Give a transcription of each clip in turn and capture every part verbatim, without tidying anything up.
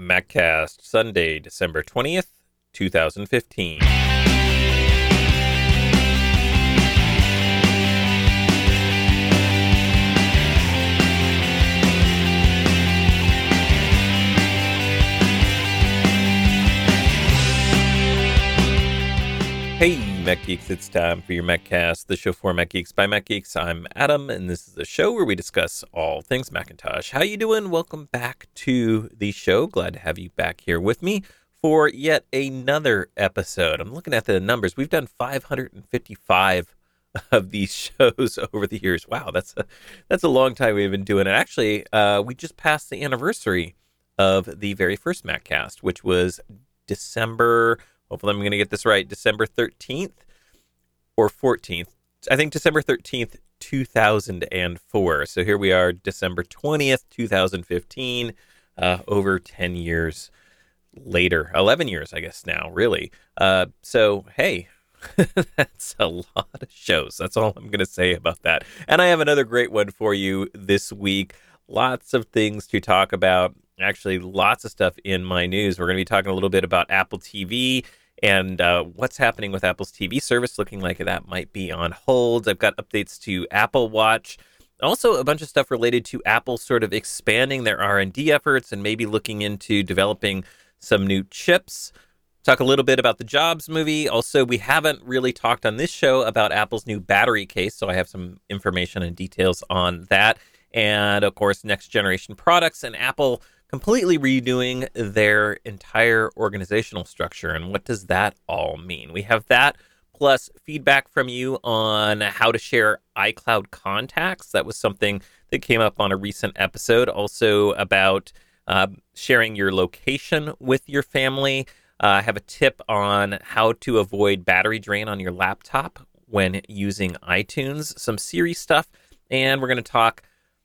MacCast, Sunday, December twentieth, twenty fifteen. Hey, Mac Geeks, it's time for your MacCast, the show for Mac Geeks by Mac Geeks. I'm Adam, and this is the show where we discuss all things Macintosh. How you doing? Welcome back to the show. Glad to have you back here with me for yet another episode. I'm looking at the numbers. We've done five hundred fifty-five of these shows over the years. Wow, that's a, that's a long time we've been doing it. Actually, uh, we just passed the anniversary of the very first MacCast, which was December... Hopefully I'm going to get this right. December thirteenth or fourteenth. I think December thirteenth, two thousand four. So here we are, December twentieth, twenty fifteen, uh, over ten years later. eleven years, I guess now, really. Uh, so, hey, that's a lot of shows. That's all I'm going to say about that. And I have another great one for you this week. Lots of things to talk about. Actually, lots of stuff in my news. We're going to be talking a little bit about Apple T V and uh, what's happening with Apple's T V service, looking like that might be on hold. I've got updates to Apple Watch. Also, a bunch of stuff related to Apple sort of expanding their R and D efforts and maybe looking into developing some new chips. Talk a little bit about the Jobs movie. Also, we haven't really talked on this show about Apple's new battery case, so I have some information and details on that. And, of course, next generation products and Apple completely redoing their entire organizational structure. And what does that all mean? We have that, plus feedback from you on how to share iCloud contacts. That was something that came up on a recent episode. Also about uh, sharing your location with your family. Uh, I have a tip on how to avoid battery drain on your laptop when using iTunes. Some Siri stuff. And we're going to talk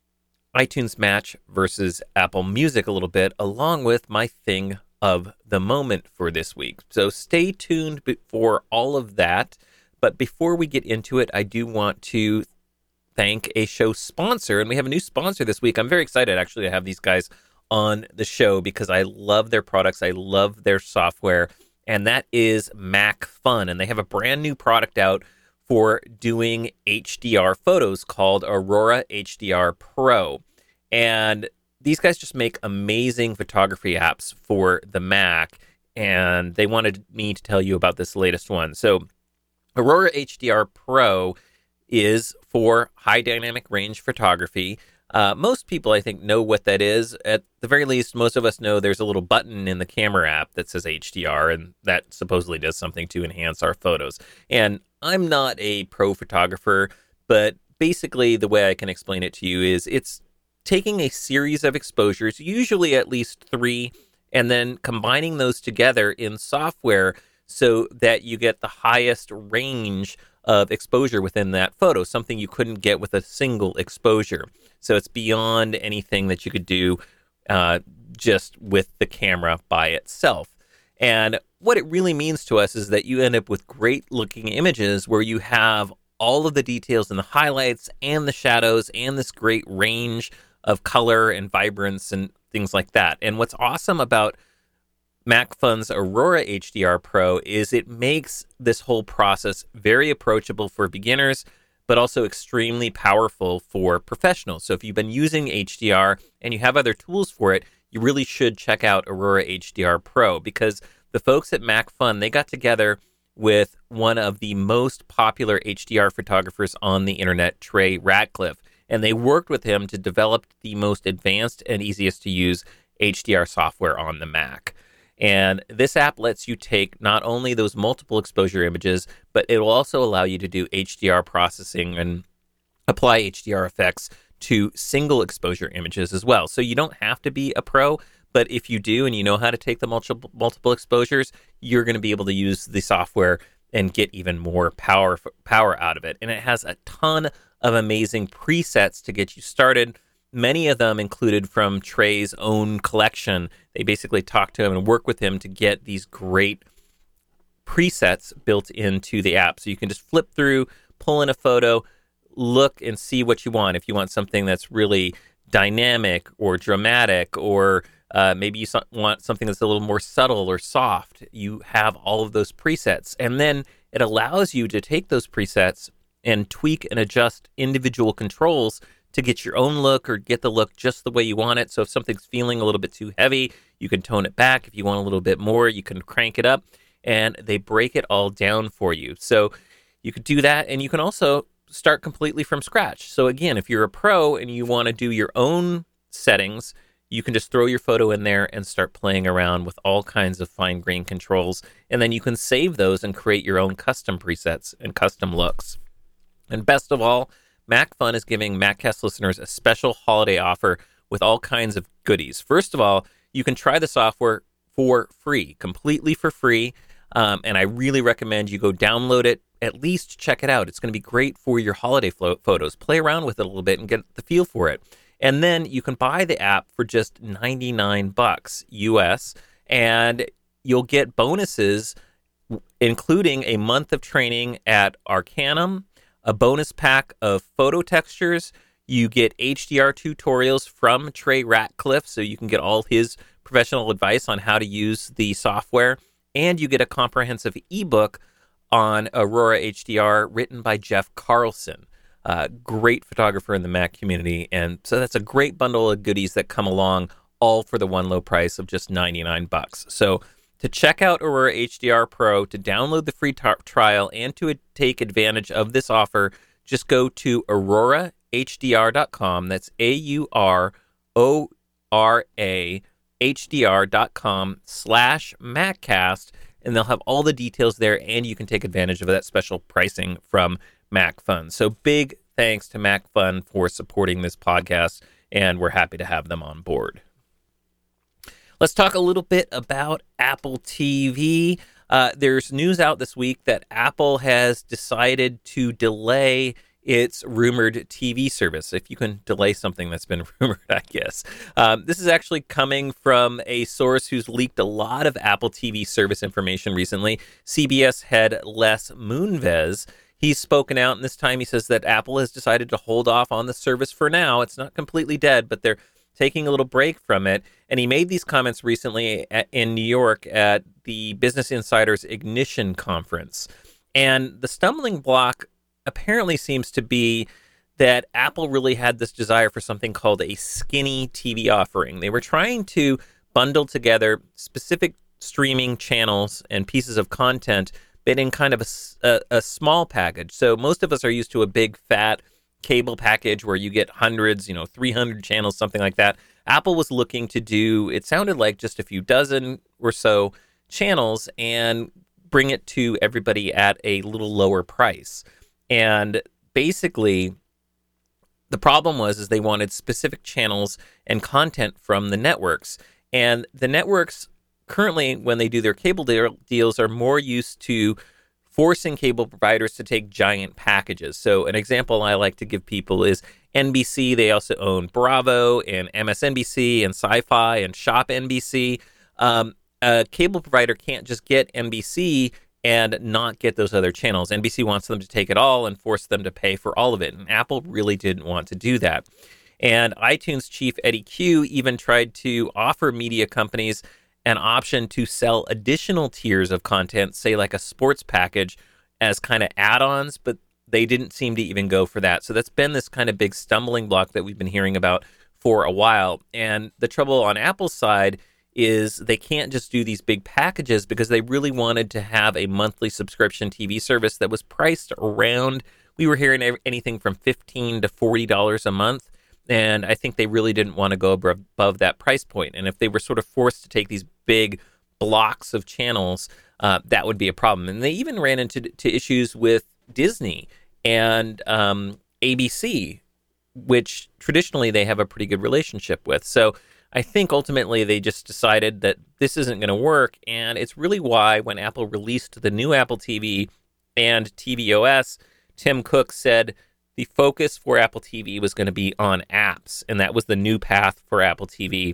iTunes Match versus Apple Music a little bit, along with my thing of the moment for this week. So stay tuned for all of that. But before we get into it, I do want to thank a show sponsor. And we have a new sponsor this week. I'm very excited, actually, to have these guys on the show because I love their products. I love their software. And that is MacFun. And they have a brand new product out for doing H D R photos called Aurora H D R Pro. And these guys just make amazing photography apps for the Mac, and they wanted me to tell you about this latest one. So Aurora H D R Pro is for high dynamic range photography. Uh, most people, I think, know what that is. At the very least, most of us know there's a little button in the camera app that says H D R, and that supposedly does something to enhance our photos. And I'm not a pro photographer, but basically the way I can explain it to you is it's taking a series of exposures, usually at least three, and then combining those together in software so that you get the highest range of exposure within that photo, something you couldn't get with a single exposure. So it's beyond anything that you could do uh, just with the camera by itself. And what it really means to us is that you end up with great looking images where you have all of the details and the highlights and the shadows and this great range of color and vibrance and things like that. And what's awesome about MacFun's Aurora H D R Pro is it makes this whole process very approachable for beginners, but also extremely powerful for professionals. So if you've been using H D R and you have other tools for it, you really should check out Aurora H D R Pro because the folks at MacFun, they got together with one of the most popular H D R photographers on the internet, Trey Ratcliffe, and they worked with him to develop the most advanced and easiest to use H D R software on the Mac. And this app lets you take not only those multiple exposure images, but it will also allow you to do H D R processing and apply H D R effects to single exposure images as well. So you don't have to be a pro, but if you do and you know how to take the multiple multiple exposures, you're going to be able to use the software and get even more power power out of it. And it has a ton of amazing presets to get you started. Many of them included from Trey's own collection. They basically talk to him and work with him to get these great presets built into the app. So you can just flip through, pull in a photo, look and see what you want. If you want something that's really dynamic or dramatic or Uh, maybe you so- want something that's a little more subtle or soft. You have all of those presets. And then it allows you to take those presets and tweak and adjust individual controls to get your own look or get the look just the way you want it. So if something's feeling a little bit too heavy, you can tone it back. If you want a little bit more, you can crank it up, and they break it all down for you. So you could do that, and you can also start completely from scratch. So again, if you're a pro and you want to do your own settings, you can just throw your photo in there and start playing around with all kinds of fine grain controls, and then you can save those and create your own custom presets and custom looks. And best of all, MacFun is giving MacCast listeners a special holiday offer with all kinds of goodies. First of all, you can try the software for free, completely for free, um, and I really recommend you go download it, at least check it out. It's going to be great for your holiday flo- photos. Play around with it a little bit and get the feel for it. And then you can buy the app for just ninety-nine bucks U S, and you'll get bonuses, including a month of training at Arcanum, a bonus pack of photo textures. You get H D R tutorials from Trey Ratcliffe, so you can get all his professional advice on how to use the software. And you get a comprehensive ebook on Aurora H D R written by Jeff Carlson, a great photographer in the Mac community. And so that's a great bundle of goodies that come along, all for the one low price of just ninety-nine bucks. So to check out Aurora H D R Pro, to download the free tar- trial, and to a- take advantage of this offer, just go to aurora h d r dot com. That's A U R O R A H D R dot com slash MacCast, and they'll have all the details there, and you can take advantage of that special pricing from MacFun. So big thanks to MacFun for supporting this podcast, and we're happy to have them on board. Let's talk a little bit about Apple T V. Uh, there's news out this week that Apple has decided to delay its rumored T V service. If you can delay something that's been rumored, I guess. Um, this is actually coming from a source who's leaked a lot of Apple T V service information recently. C B S head Les Moonves. He's spoken out, and this time he says that Apple has decided to hold off on the service for now. It's not completely dead, but they're taking a little break from it. And he made these comments recently at, in New York at the Business Insider's Ignition conference. And the stumbling block apparently seems to be that Apple really had this desire for something called a skinny T V offering. They were trying to bundle together specific streaming channels and pieces of content, but in kind of a, a, a small package. So most of us are used to a big, fat cable package where you get hundreds, you know, three hundred channels, something like that. Apple was looking to do, it sounded like just a few dozen or so channels and bring it to everybody at a little lower price. And basically, the problem was is they wanted specific channels and content from the networks. And the networks currently, when they do their cable deal, deals, are more used to forcing cable providers to take giant packages. So an example I like to give people is N B C. They also own Bravo and M S N B C and Sci-Fi and Shop N B C. Um, a cable provider can't just get N B C and not get those other channels. N B C wants them to take it all and force them to pay for all of it. And Apple really didn't want to do that. And iTunes chief Eddie Q even tried to offer media companies an option to sell additional tiers of content, say like a sports package, as kind of add-ons, but they didn't seem to even go for that. So that's been this kind of big stumbling block that we've been hearing about for a while. And the trouble on Apple's side is they can't just do these big packages because they really wanted to have a monthly subscription T V service that was priced around, we were hearing anything from fifteen to forty dollars a month. And I think they really didn't want to go above that price point. And if they were sort of forced to take these big blocks of channels, uh, that would be a problem. And they even ran into to issues with Disney and um, A B C, which traditionally they have a pretty good relationship with. So I think ultimately they just decided that this isn't going to work. And it's really why when Apple released the new Apple T V and tvOS, Tim Cook said the focus for Apple T V was going to be on apps, and that was the new path for Apple T V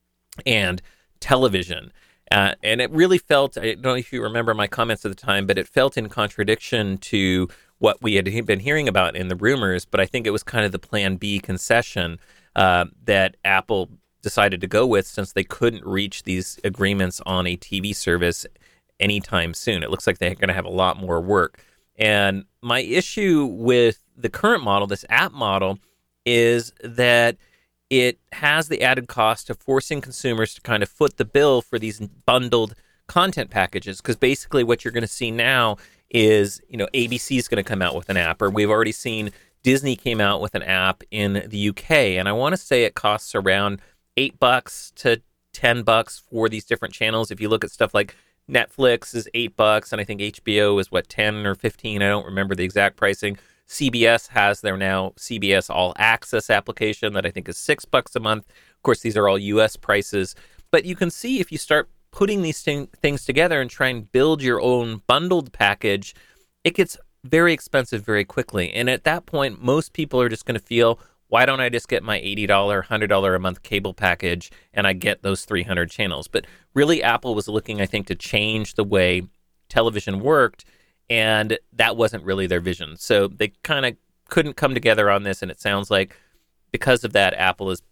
and television. Uh, and it really felt, I don't know if you remember my comments at the time, but it felt in contradiction to what we had been hearing about in the rumors. But I think it was kind of the plan B concession uh, that Apple decided to go with, since they couldn't reach these agreements on a T V service anytime soon. It looks like they're going to have a lot more work. And my issue with the current model, this app model, is that it has the added cost of forcing consumers to kind of foot the bill for these bundled content packages. Because basically what you're going to see now is, you know, A B C is going to come out with an app, or we've already seen Disney came out with an app in the U K. And I want to say it costs around eight bucks to ten bucks for these different channels. If you look at stuff like Netflix is eight bucks, and I think H B O is what, ten or fifteen. I don't remember the exact pricing. C B S has their now C B S All Access application that I think is six bucks a month. Of course, these are all U S prices, but you can see if you start putting these thing, things together and try and build your own bundled package, it gets very expensive very quickly. And at that point, most people are just going to feel, why don't I just get my eighty dollars, one hundred dollars a month cable package and I get those three hundred channels? But really, Apple was looking, I think, to change the way television worked, and that wasn't really their vision. So they kind of couldn't come together on this, and it sounds like because of that, Apple has,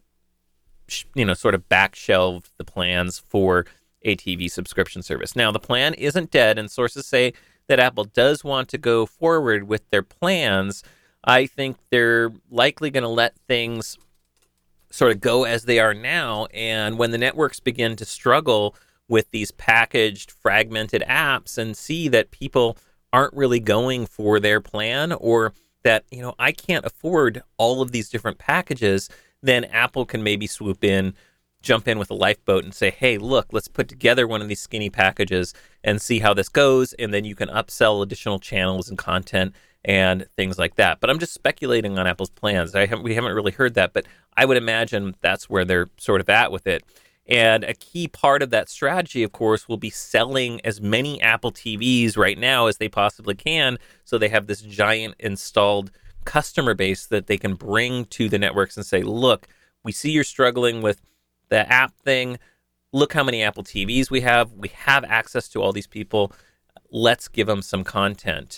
you know, sort of back-shelved the plans for a T V subscription service. Now, the plan isn't dead, and sources say that Apple does want to go forward with their plans. I think they're likely going to let things sort of go as they are now. And when the networks begin to struggle with these packaged, fragmented apps and see that people aren't really going for their plan, or that, you know, I can't afford all of these different packages, then Apple can maybe swoop in, jump in with a lifeboat and say, hey, look, let's put together one of these skinny packages and see how this goes. And then you can upsell additional channels and content and things like that. But I'm just speculating on Apple's plans. I haven't, we haven't really heard that, but I would imagine that's where they're sort of at with it. And a key part of that strategy, of course, will be selling as many Apple T Vs right now as they possibly can, so they have this giant installed customer base that they can bring to the networks and say, look, we see you're struggling with the app thing. Look how many Apple T Vs we have. We have access to all these people. Let's give them some content.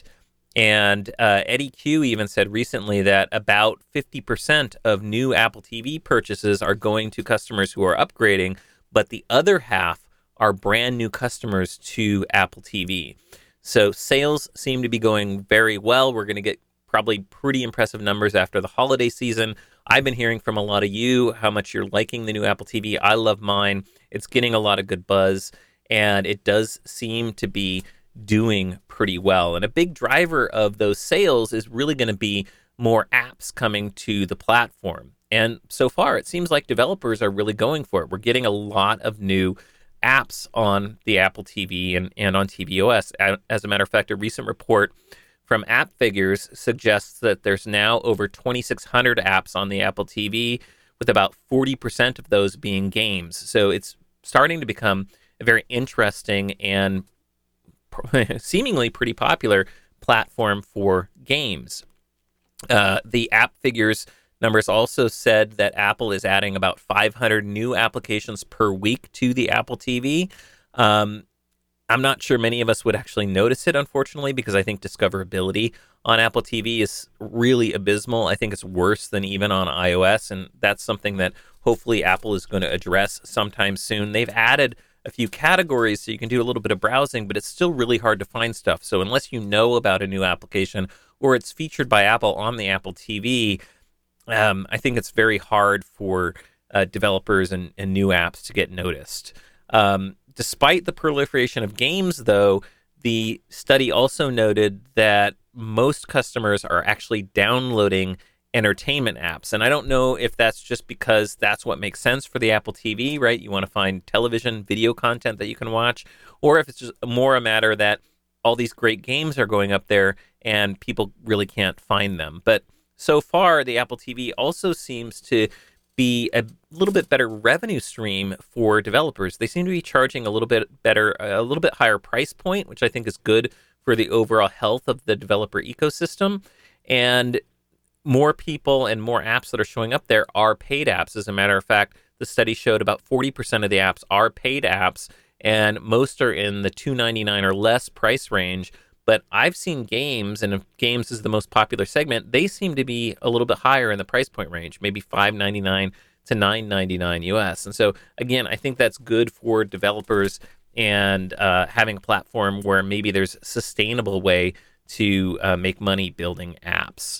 And uh, Eddie Q even said recently that about fifty percent of new Apple T V purchases are going to customers who are upgrading, but the other half are brand new customers to Apple T V. So sales seem to be going very well. We're going to get probably pretty impressive numbers after the holiday season. I've been hearing from a lot of you how much you're liking the new Apple T V. I love mine. It's getting a lot of good buzz, and it does seem to be doing pretty well. And a big driver of those sales is really going to be more apps coming to the platform. And so far, it seems like developers are really going for it. We're getting a lot of new apps on the Apple T V and, and on tvOS. As a matter of fact, a recent report from App Figures suggests that there's now over twenty-six hundred apps on the Apple T V, with about forty percent of those being games. So it's starting to become a very interesting and seemingly pretty popular platform for games. Uh, the App Figures numbers also said that Apple is adding about five hundred new applications per week to the Apple T V. Um, I'm not sure many of us would actually notice it, unfortunately, because I think discoverability on Apple T V is really abysmal. I think it's worse than even on iOS, and that's something that hopefully Apple is going to address sometime soon. They've added a few categories so you can do a little bit of browsing, but it's still really hard to find stuff. So unless you know about a new application or it's featured by Apple on the Apple T V, um, I think it's very hard for uh, developers and, and new apps to get noticed. Um, despite the proliferation of games, though, the study also noted that most customers are actually downloading entertainment apps. And I don't know if that's just because that's what makes sense for the Apple T V, right? You want to find television, video content that you can watch, or if it's just more a matter that all these great games are going up there and people really can't find them. But so far, the Apple T V also seems to be a little bit better revenue stream for developers. They seem to be charging a little bit better, a little bit higher price point, which I think is good for the overall health of the developer ecosystem. And more people and more apps that are showing up there are paid apps. As a matter of fact, the study showed about forty percent of the apps are paid apps, and most are in the two ninety-nine or less price range. But I've seen games, and if games is the most popular segment, they seem to be a little bit higher in the price point range, maybe five ninety-nine to nine ninety-nine U S. And so, again, I think that's good for developers and uh, having a platform where maybe there's a sustainable way to uh, make money building apps.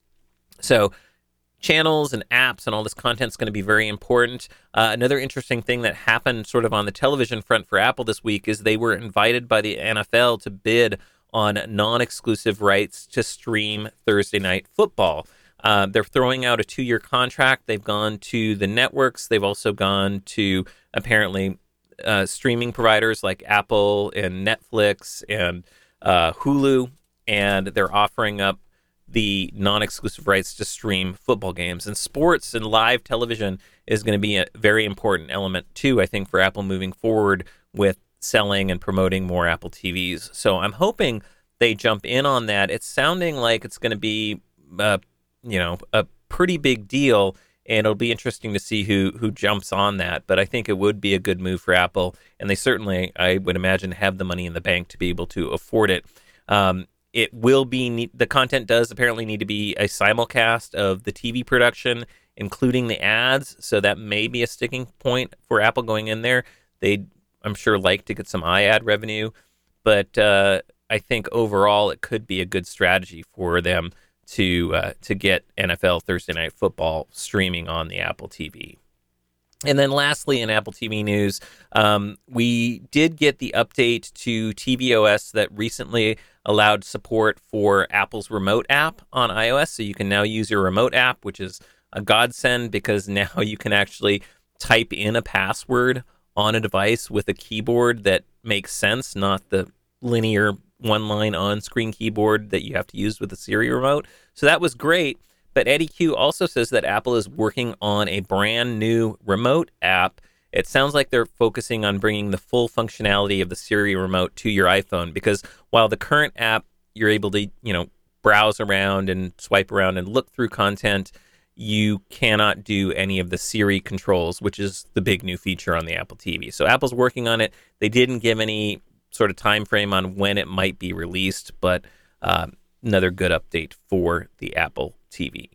So channels and apps and all this content is going to be very important. Uh, another interesting thing that happened sort of on the television front for Apple this week is they were invited by the N F L to bid on non-exclusive rights to stream Thursday Night Football. Uh, they're throwing out a two-year contract. They've gone to the networks. They've also gone to, apparently, uh, streaming providers like Apple and Netflix and uh, Hulu, and they're offering up the non-exclusive rights to stream football games. And sports and live television is going to be a very important element, too, I think, for Apple moving forward with selling and promoting more Apple T Vs. So I'm hoping they jump in on that. It's sounding like it's going to be uh, you know, a pretty big deal, and it'll be interesting to see who who jumps on that. But I think it would be a good move for Apple, and they certainly, I would imagine, have the money in the bank to be able to afford it. Um, it will be, the content does apparently need to be a simulcast of the T V production, including the ads, so that may be a sticking point for Apple going in there. They'd, I'm sure, like to get some iAd revenue, but uh, I think overall it could be a good strategy for them to uh, to get N F L Thursday Night Football streaming on the Apple T V. And then lastly, in Apple T V news, um, we did get the update to tvOS that recently allowed support for Apple's remote app on iOS. So you can now use your remote app, which is a godsend because now you can actually type in a password on a device with a keyboard that makes sense, not the linear one-line on-screen keyboard that you have to use with the Siri remote. So that was great. But Eddie Q also says that Apple is working on a brand new remote app. It sounds like they're focusing on bringing the full functionality of the Siri remote to your iPhone, because while the current app, you're able to, you know, browse around and swipe around and look through content, you cannot do any of the Siri controls, which is the big new feature on the Apple T V. So Apple's working on it. They didn't give any sort of time frame on when it might be released, but uh, another good update for the Apple T V.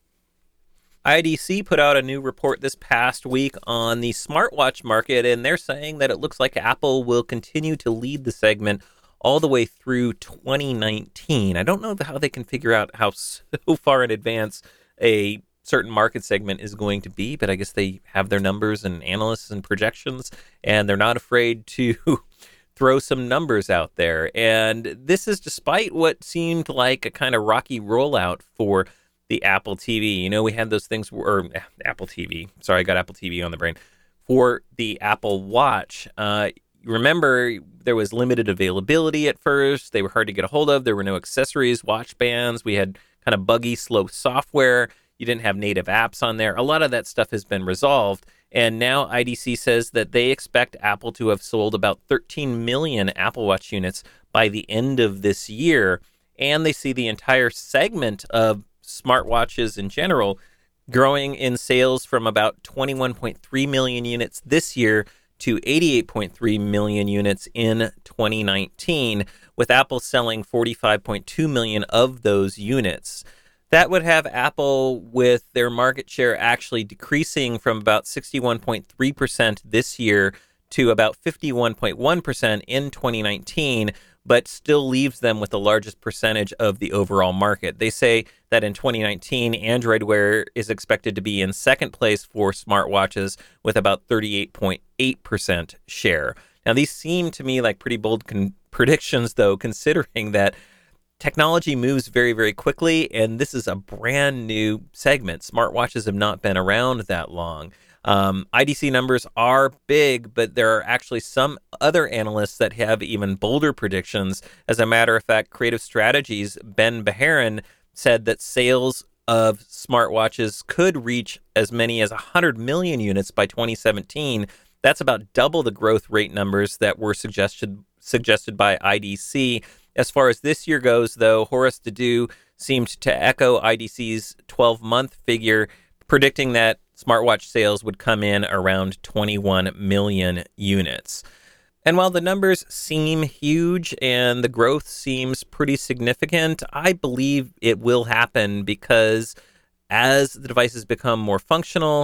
I D C put out a new report this past week on the smartwatch market, and they're saying that it looks like Apple will continue to lead the segment all the way through twenty nineteen. I don't know how they can figure out how so far in advance a certain market segment is going to be, but I guess they have their numbers and analysts and projections, and they're not afraid to throw some numbers out there. And this is despite what seemed like a kind of rocky rollout for the Apple T V. You know, we had those things, or Apple T V. Sorry, I got Apple T V on the brain. For the Apple Watch, uh, remember, there was limited availability at first. They were hard to get a hold of. There were no accessories, watch bands. We had kind of buggy, slow software. You didn't have native apps on there. A lot of that stuff has been resolved. And now I D C says that they expect Apple to have sold about thirteen million Apple Watch units by the end of this year. And they see the entire segment of smartwatches in general growing in sales from about twenty-one point three million units this year to eighty-eight point three million units in twenty nineteen, with Apple selling forty-five point two million of those units. That would have Apple with their market share actually decreasing from about sixty-one point three percent this year to about fifty-one point one percent in twenty nineteen, but still leaves them with the largest percentage of the overall market. They say that in twenty nineteen, Android Wear is expected to be in second place for smartwatches with about thirty-eight point eight percent share. Now, these seem to me like pretty bold con- predictions, though, considering that technology moves very, very quickly, and this is a brand new segment. Smartwatches have not been around that long. Um, I D C numbers are big, but there are actually some other analysts that have even bolder predictions. As a matter of fact, Creative Strategies' Ben Beharin said that sales of smartwatches could reach as many as one hundred million units by twenty seventeen. That's about double the growth rate numbers that were suggested suggested by I D C. As far as this year goes, though, Horace Dediu seemed to echo I D C's twelve-month figure, predicting that smartwatch sales would come in around twenty-one million units. And while the numbers seem huge and the growth seems pretty significant, I believe it will happen because as the devices become more functional,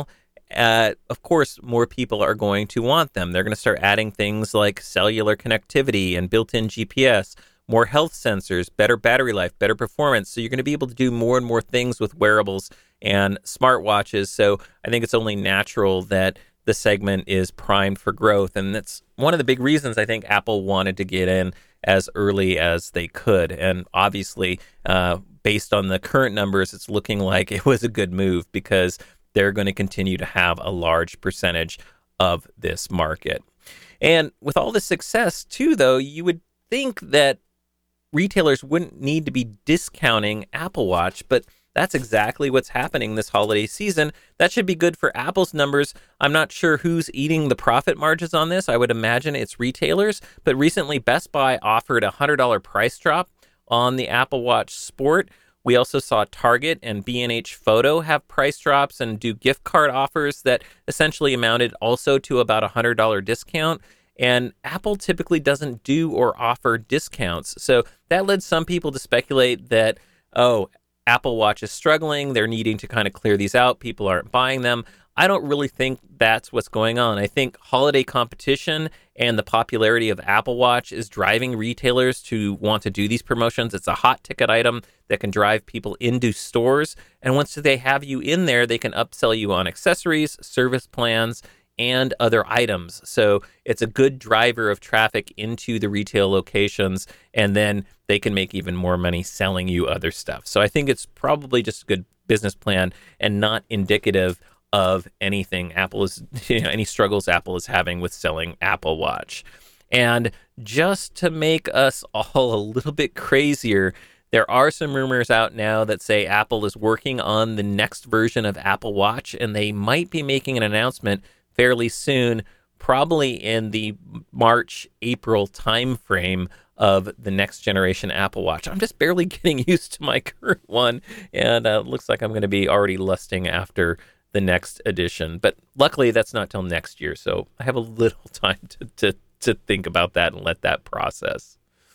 uh, of course, more people are going to want them. They're going to start adding things like cellular connectivity and built-in G P S, more health sensors, better battery life, better performance. So you're going to be able to do more and more things with wearables and smartwatches. So I think it's only natural that the segment is primed for growth. And that's one of the big reasons I think Apple wanted to get in as early as they could. And obviously, uh, based on the current numbers, it's looking like it was a good move because they're going to continue to have a large percentage of this market. And with all the success, too, though, you would think that retailers wouldn't need to be discounting Apple Watch, but that's exactly what's happening this holiday season. That should be good for Apple's numbers. I'm not sure who's eating the profit margins on this. I would imagine it's retailers, but recently Best Buy offered a one hundred dollars price drop on the Apple Watch Sport. We also saw Target and B and H Photo have price drops and do gift card offers that essentially amounted also to about a one hundred dollars discount. And Apple typically doesn't do or offer discounts. So that led some people to speculate that, oh, Apple Watch is struggling. They're needing to kind of clear these out. People aren't buying them. I don't really think that's what's going on. I think holiday competition and the popularity of Apple Watch is driving retailers to want to do these promotions. It's a hot ticket item that can drive people into stores. And once they have you in there, they can upsell you on accessories, service plans, and other items. So it's a good driver of traffic into the retail locations, and then they can make even more money selling you other stuff. So I think it's probably just a good business plan and not indicative of anything Apple is, you know, any struggles Apple is having with selling Apple Watch. And just to make us all a little bit crazier, there are some rumors out now that say Apple is working on the next version of Apple Watch, and they might be making an announcement fairly soon, probably in the March, April timeframe of the next generation Apple Watch. I'm just barely getting used to my current one, and uh, looks like I'm going to be already lusting after the next edition. But luckily, that's not till next year, so I have a little time to, to, to think about that and let that process.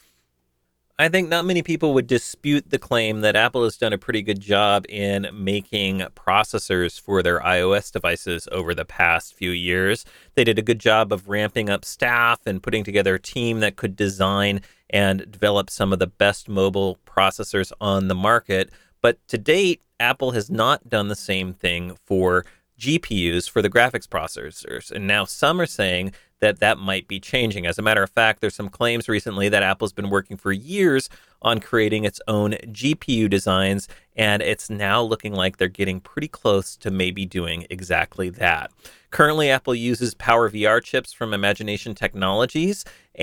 I think not many people would dispute the claim that Apple has done a pretty good job in making processors for their iOS devices over the past few years. They did a good job of ramping up staff and putting together a team that could design and develop some of the best mobile processors on the market. But to date, Apple has not done the same thing for G P Us, for the graphics processors. And now some are saying that that might be changing. As a matter of fact, there's some claims recently that Apple's been working for years on creating its own G P U designs, and it's now looking like they're getting pretty close to maybe doing exactly that. Currently, Apple uses PowerVR chips from Imagination Technologies,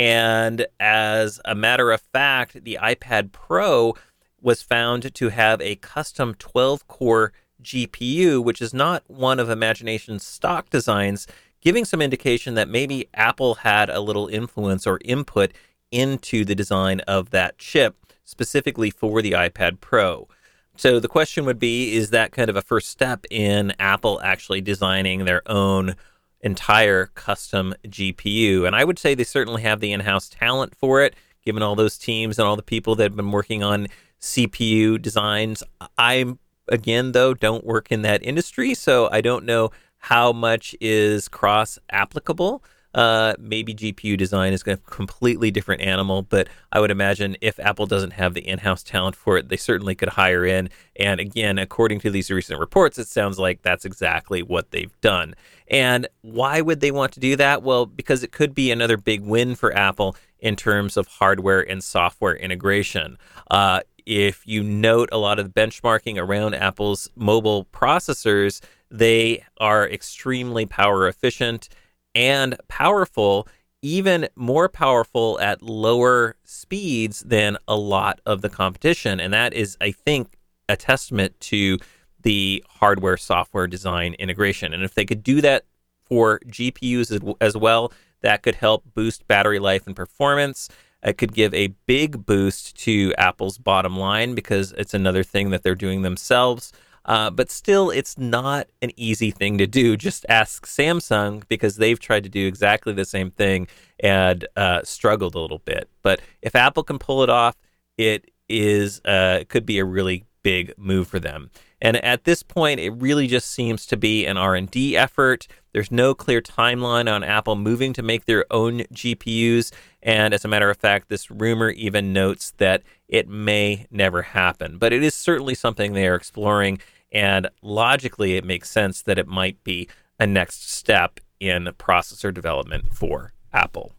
and as a matter of fact, the iPad Pro was found to have a custom twelve-core G P U, which is not one of Imagination's stock designs, giving some indication that maybe Apple had a little influence or input into the design of that chip, specifically for the iPad Pro. So the question would be, is that kind of a first step in Apple actually designing their own entire custom G P U? And I would say they certainly have the in-house talent for it, given all those teams and all the people that have been working on C P U designs. I, again, though, don't work in that industry, so I don't know how much is cross-applicable. Uh, maybe G P U design is a completely different animal, but I would imagine if Apple doesn't have the in-house talent for it, they certainly could hire in. And again, according to these recent reports, it sounds like that's exactly what they've done. And why would they want to do that? Well, because it could be another big win for Apple in terms of hardware and software integration. Uh, if you note a lot of the benchmarking around Apple's mobile processors, they are extremely power efficient and powerful, even more powerful at lower speeds than a lot of the competition. And that is, I think, a testament to the hardware software design integration. And if they could do that for G P Us as, as well, that could help boost battery life and performance. It could give a big boost to Apple's bottom line because it's another thing that they're doing themselves. Uh, but still, it's not an easy thing to do. Just ask Samsung, because they've tried to do exactly the same thing and uh, struggled a little bit. But if Apple can pull it off, it is uh, it could be a really big move for them. And at this point, it really just seems to be an R and D effort. There's no clear timeline on Apple moving to make their own G P Us. And as a matter of fact, this rumor even notes that it may never happen. But it is certainly something they are exploring. And logically, it makes sense that it might be a next step in processor development for Apple.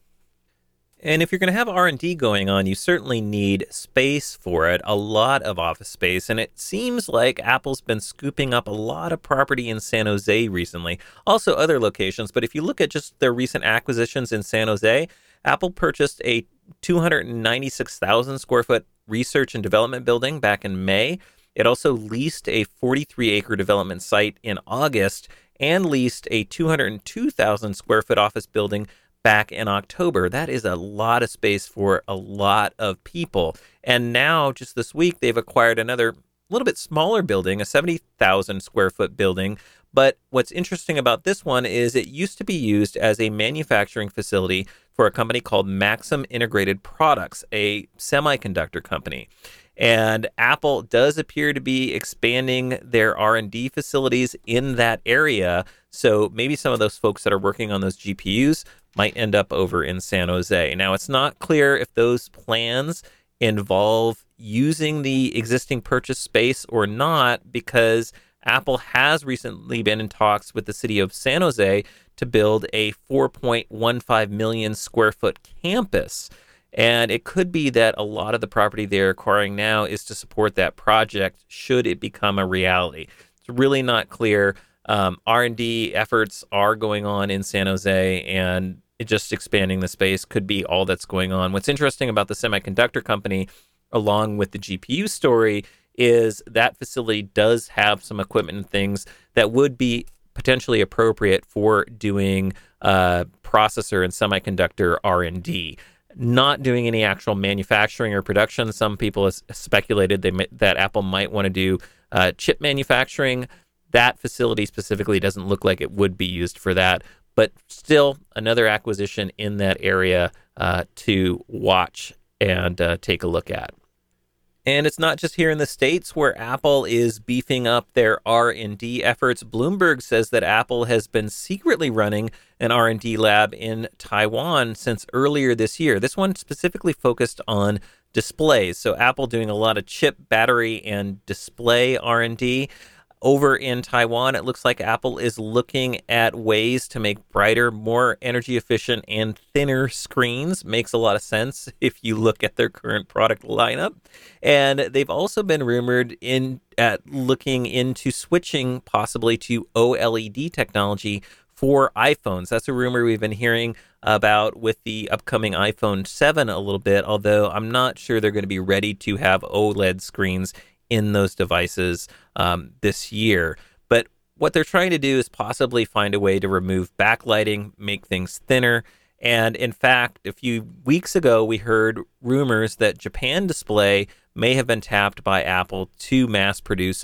And if you're going to have R and D going on, you certainly need space for it, a lot of office space. And it seems like Apple's been scooping up a lot of property in San Jose recently, also other locations. But if you look at just their recent acquisitions in San Jose, Apple purchased a two hundred ninety-six thousand square foot research and development building back in May. It also leased a forty-three acre development site in August and leased a two hundred two thousand square foot office building back in October. That is a lot of space for a lot of people. And now, just this week, they've acquired another little bit smaller building, a seventy thousand square foot building. But what's interesting about this one is it used to be used as a manufacturing facility for a company called Maxim Integrated Products, a semiconductor company. And Apple does appear to be expanding their R and D facilities in that area. So maybe some of those folks that are working on those G P Us might end up over in San Jose. Now, it's not clear if those plans involve using the existing purchase space or not, because Apple has recently been in talks with the city of San Jose to build a four point one five million square foot campus. And it could be that a lot of the property they're acquiring now is to support that project should it become a reality. It's really not clear. Um, R and D efforts are going on in San Jose, and it just expanding the space could be all that's going on. What's interesting about the semiconductor company, along with the G P U story, is that facility does have some equipment and things that would be potentially appropriate for doing uh, processor and semiconductor R and D. Not doing any actual manufacturing or production. Some people have speculated they may, that Apple might want to do uh, chip manufacturing. That facility specifically doesn't look like it would be used for that, but still another acquisition in that area uh, to watch and uh, take a look at. And it's not just here in the States where Apple is beefing up their R and D efforts. Bloomberg says that Apple has been secretly running an R and D lab in Taiwan since earlier this year. This one specifically focused on displays. So Apple doing a lot of chip, battery, and display R and D. Over in Taiwan, it looks like Apple is looking at ways to make brighter, more energy efficient, and thinner screens. Makes a lot of sense if you look at their current product lineup. And they've also been rumored in at looking into switching possibly to OLED technology for iPhones. That's a rumor we've been hearing about with the upcoming iPhone seven a little bit, although I'm not sure they're going to be ready to have OLED screens in those devices um, this year. But what they're trying to do is possibly find a way to remove backlighting, make things thinner. And in fact, a few weeks ago, we heard rumors that Japan Display may have been tapped by Apple to mass produce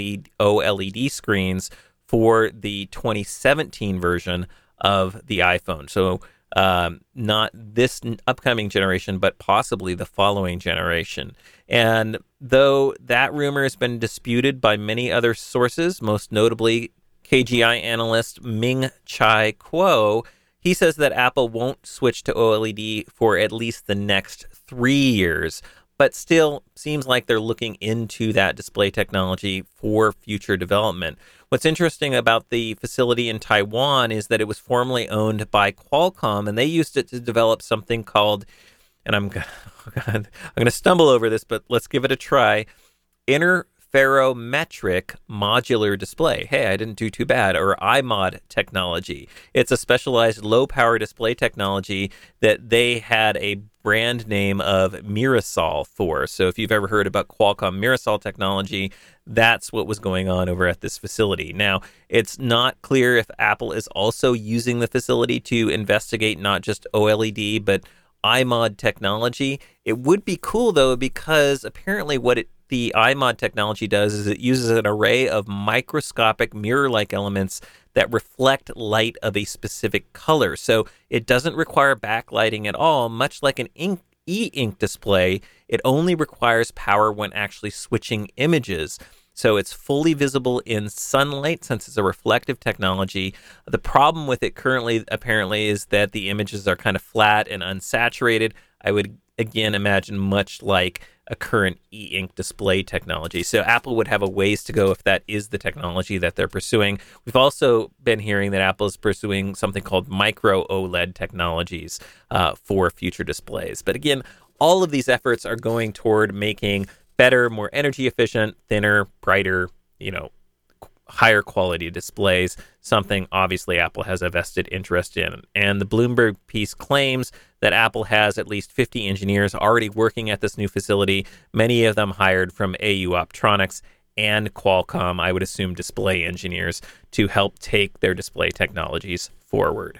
OLED screens for the twenty seventeen version of the iPhone. So um, not this upcoming generation, but possibly the following generation. And though that rumor has been disputed by many other sources, most notably K G I analyst Ming-Chi Kuo, he says that Apple won't switch to OLED for at least the next three years, but still seems like they're looking into that display technology for future development. What's interesting about the facility in Taiwan is that it was formerly owned by Qualcomm, and they used it to develop something called, and I'm, oh God, I'm going to stumble over this, but let's give it a try, interferometric modular display. Hey, I didn't do too bad. Or I mod technology. It's a specialized low-power display technology that they had a brand name of Mirasol for. So if you've ever heard about Qualcomm Mirasol technology, that's what was going on over at this facility. Now, it's not clear if Apple is also using the facility to investigate not just OLED, but I mod technology. It would be cool, though, because apparently what it, the I mod technology does is it uses an array of microscopic mirror-like elements that reflect light of a specific color. So it doesn't require backlighting at all, much like an ink e-ink display, it only requires power when actually switching images. So it's fully visible in sunlight since it's a reflective technology. The problem with it currently, apparently, is that the images are kind of flat and unsaturated. I would, again, imagine much like a current e-ink display technology. So Apple would have a ways to go if that is the technology that they're pursuing. We've also been hearing that Apple is pursuing something called micro OLED technologies uh, for future displays. But again, all of these efforts are going toward making better, more energy efficient, thinner, brighter, you know, higher quality displays, something obviously Apple has a vested interest in. And the Bloomberg piece claims that Apple has at least fifty engineers already working at this new facility, many of them hired from A U Optronics and Qualcomm, I would assume display engineers, to help take their display technologies forward.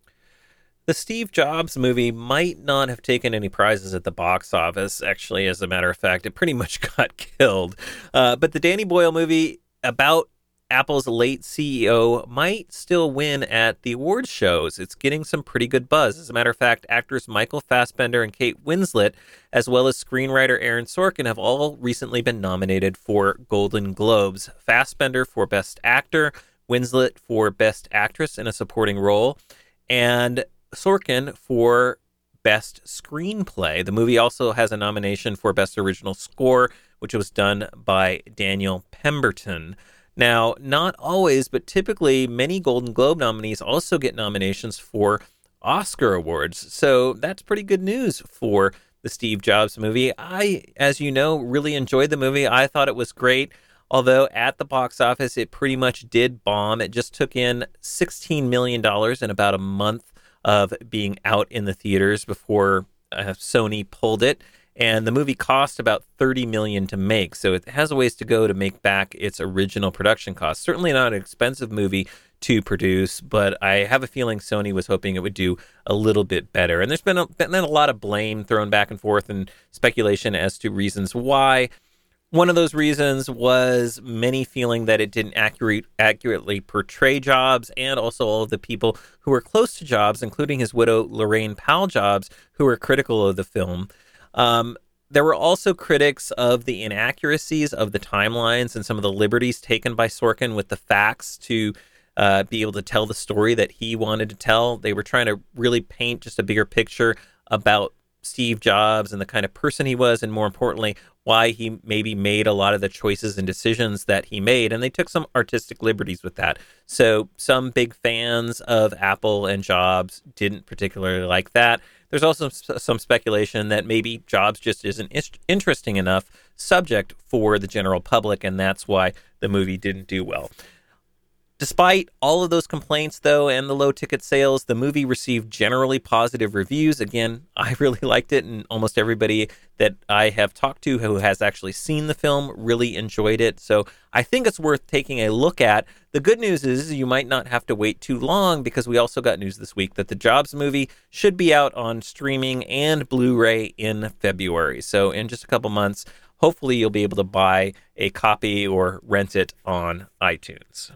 The Steve Jobs movie might not have taken any prizes at the box office. Actually, as a matter of fact, it pretty much got killed. Uh, but the Danny Boyle movie about Apple's late C E O might still win at the awards shows. It's getting some pretty good buzz. As a matter of fact, actors Michael Fassbender and Kate Winslet, as well as screenwriter Aaron Sorkin, have all recently been nominated for Golden Globes. Fassbender for Best Actor, Winslet for Best Actress in a Supporting Role, and Sorkin for Best Screenplay. The movie also has a nomination for Best Original Score, which was done by Daniel Pemberton. Now, not always, but typically many Golden Globe nominees also get nominations for Oscar awards. So that's pretty good news for the Steve Jobs movie. I, as you know, really enjoyed the movie. I thought it was great. Although at the box office, it pretty much did bomb. It just took in sixteen million dollars in about a month of being out in the theaters before uh, Sony pulled it. And the movie cost about thirty million dollars to make, so it has a ways to go to make back its original production costs. Certainly not an expensive movie to produce, but I have a feeling Sony was hoping it would do a little bit better. And there's been a, been a lot of blame thrown back and forth and speculation as to reasons why. One of those reasons was many feeling that it didn't accurate, accurately portray Jobs, and also all of the people who were close to Jobs, including his widow, Lorraine Powell Jobs, who were critical of the film. Um, there were also critics of the inaccuracies of the timelines and some of the liberties taken by Sorkin with the facts to uh, be able to tell the story that he wanted to tell. They were trying to really paint just a bigger picture about Steve Jobs and the kind of person he was, and more importantly, why he maybe made a lot of the choices and decisions that he made. And they took some artistic liberties with that. So some big fans of Apple and Jobs didn't particularly like that. There's also some speculation that maybe Jobs just isn't interesting enough subject for the general public, and that's why the movie didn't do well. Despite all of those complaints, though, and the low ticket sales, the movie received generally positive reviews. Again, I really liked it, and almost everybody that I have talked to who has actually seen the film really enjoyed it. So I think it's worth taking a look at. The good news is you might not have to wait too long, because we also got news this week that the Jobs movie should be out on streaming and Blu-ray in February. So in just a couple months, hopefully you'll be able to buy a copy or rent it on iTunes.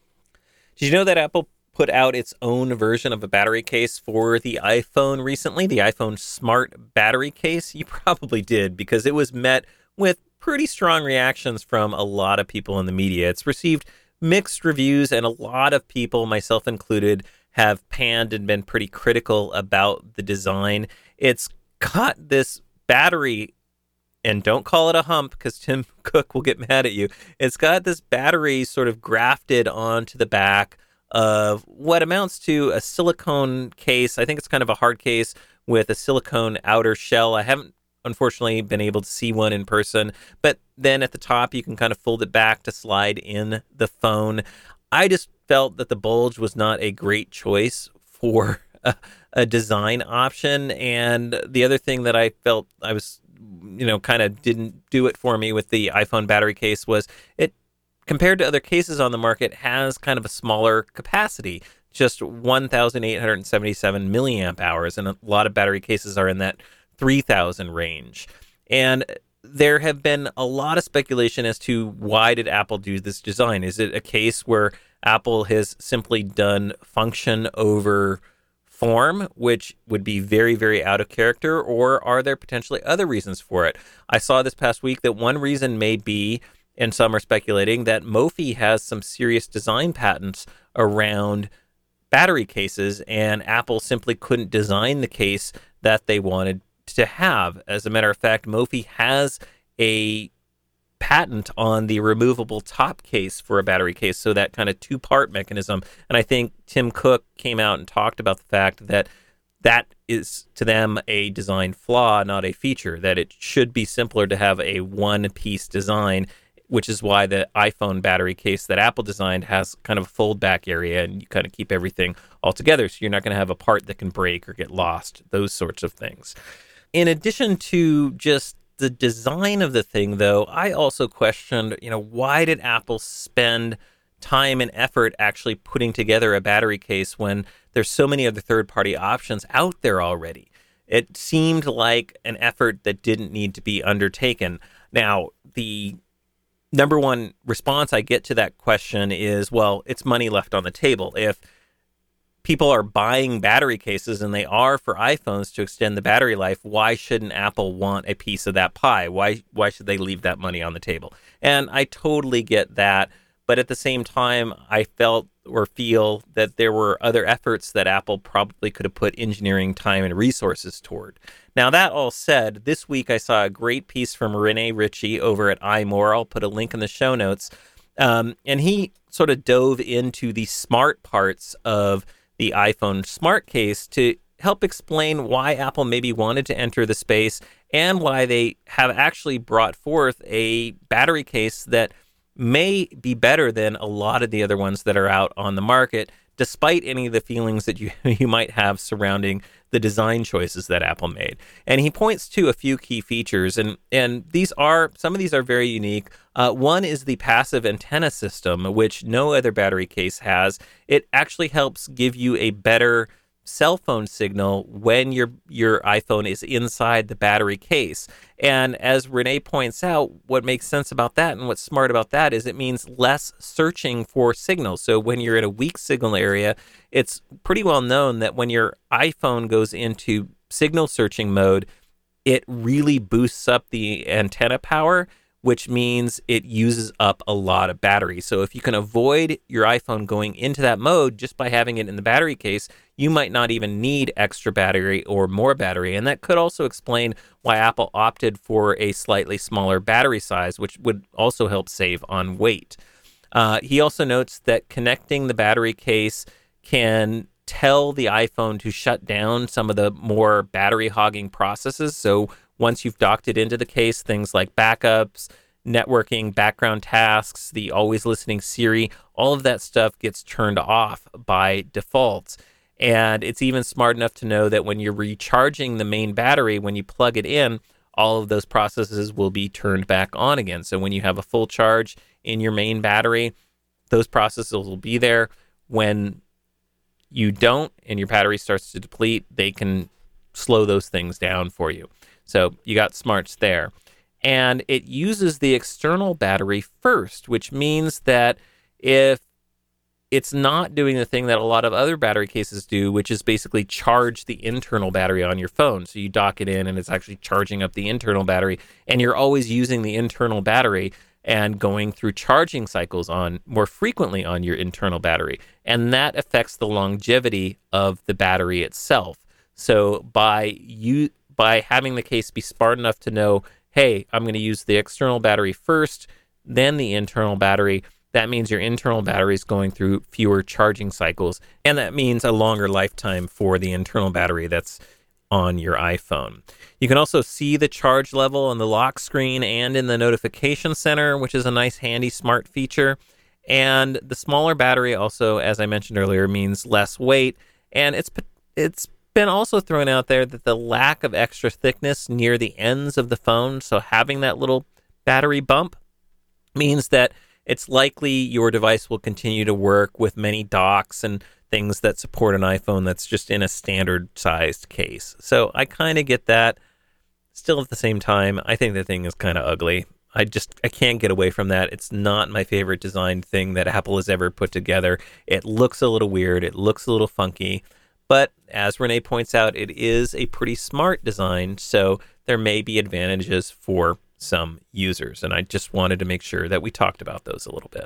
Did you know that Apple put out its own version of a battery case for the iPhone recently? The iPhone Smart Battery Case? You probably did, because it was met with pretty strong reactions from a lot of people in the media. It's received mixed reviews, and a lot of people, myself included, have panned and been pretty critical about the design. It's got this battery, and don't call it a hump because Tim Cook will get mad at you. It's got this battery sort of grafted onto the back of what amounts to a silicone case. I think it's kind of a hard case with a silicone outer shell. I haven't, unfortunately, been able to see one in person. But then at the top, you can kind of fold it back to slide in the phone. I just felt that the bulge was not a great choice for a, a design option. And the other thing that I felt I was you know, kind of didn't do it for me with the iPhone battery case was it, compared to other cases on the market, has kind of a smaller capacity, just one thousand eight hundred seventy-seven milliamp hours, and a lot of battery cases are in that three thousand range. And there have been a lot of speculation as to why did Apple do this design. Is it a case where Apple has simply done function over form, which would be very, very out of character, or are there potentially other reasons for it? I saw this past week that one reason may be, and some are speculating, that Mophie has some serious design patents around battery cases, and Apple simply couldn't design the case that they wanted to have. As a matter of fact, Mophie has a patent on the removable top case for a battery case, so that kind of two-part mechanism. And I think Tim Cook came out and talked about the fact that that is, to them, a design flaw, not a feature, that it should be simpler to have a one-piece design, which is why the iPhone battery case that Apple designed has kind of a fold-back area, and you kind of keep everything all together, so you're not going to have a part that can break or get lost, those sorts of things. In addition to just the design of the thing, though, I also questioned, you know, why did Apple spend time and effort actually putting together a battery case when there's so many other third-party options out there already? It seemed like an effort that didn't need to be undertaken. Now, the number one response I get to that question is, well, it's money left on the table. If people are buying battery cases, and they are for iPhones to extend the battery life, why shouldn't Apple want a piece of that pie? Why why should they leave that money on the table? And I totally get that, but at the same time, I felt or feel that there were other efforts that Apple probably could have put engineering time and resources toward. Now, that all said, this week I saw a great piece from Rene Ritchie over at iMore. I'll put a link in the show notes. Um, and he sort of dove into the smart parts of the iPhone smart case to help explain why Apple maybe wanted to enter the space and why they have actually brought forth a battery case that may be better than a lot of the other ones that are out on the market, despite any of the feelings that you, you might have surrounding the design choices that Apple made. And he points to a few key features, and, and these are, some of these are very unique. Uh, one is the passive antenna system, which no other battery case has. It actually helps give you a better cell phone signal when your your iPhone is inside the battery case. And as Rene points out, what makes sense about that and what's smart about that is it means less searching for signals. So when you're in a weak signal area, it's pretty well known that when your iPhone goes into signal searching mode, it really boosts up the antenna power, which means it uses up a lot of battery. So if you can avoid your iPhone going into that mode just by having it in the battery case, you might not even need extra battery or more battery. And that could also explain why Apple opted for a slightly smaller battery size, which would also help save on weight. Uh, he also notes that connecting the battery case can tell the iPhone to shut down some of the more battery hogging processes. So once you've docked it into the case, things like backups, networking, background tasks, the always listening Siri, all of that stuff gets turned off by default. And it's even smart enough to know that when you're recharging the main battery, when you plug it in, all of those processes will be turned back on again. So when you have a full charge in your main battery, those processes will be there. When you don't and your battery starts to deplete, they can slow those things down for you. So you got smarts there. And it uses the external battery first, which means that if it's not doing the thing that a lot of other battery cases do, which is basically charge the internal battery on your phone. So you dock it in and it's actually charging up the internal battery, and you're always using the internal battery and going through charging cycles on more frequently on your internal battery. And that affects the longevity of the battery itself. So by you by having the case be smart enough to know, hey, I'm going to use the external battery first, then the internal battery, that means your internal battery is going through fewer charging cycles, and that means a longer lifetime for the internal battery that's on your iPhone. You can also see the charge level on the lock screen and in the notification center, which is a nice, handy, smart feature. And the smaller battery also, as I mentioned earlier, means less weight, and it's it's been also thrown out there that the lack of extra thickness near the ends of the phone, so having that little battery bump, means that it's likely your device will continue to work with many docks and things that support an iPhone that's just in a standard sized case. So I kind of get that. Still, at the same time, I think the thing is kind of ugly. I just, I can't get away from that. It's not my favorite design thing that Apple has ever put together. It looks a little weird. It looks a little funky. But as Renee points out, it is a pretty smart design, so there may be advantages for some users. And I just wanted to make sure that we talked about those a little bit.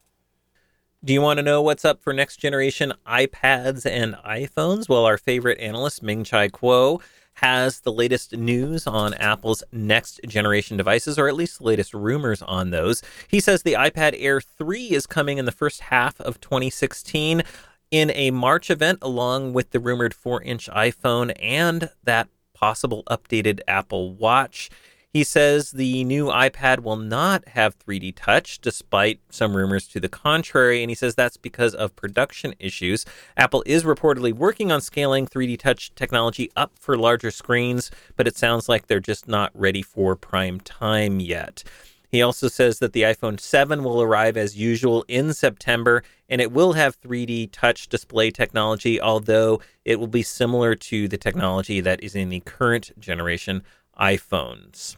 Do you want to know what's up for next generation iPads and iPhones? Well, our favorite analyst, Ming-Chi Kuo, has the latest news on Apple's next generation devices, or at least the latest rumors on those. He says the iPad Air three is coming in the first half of twenty sixteen in a March event, along with the rumored four-inch iPhone and that possible updated Apple Watch. He says the new iPad will not have three D Touch, despite some rumors to the contrary, and he says that's because of production issues. Apple is reportedly working on scaling three D Touch technology up for larger screens, but it sounds like they're just not ready for prime time yet. He also says that the iPhone seven will arrive as usual in September, and it will have three D Touch display technology, although it will be similar to the technology that is in the current generation iPhones.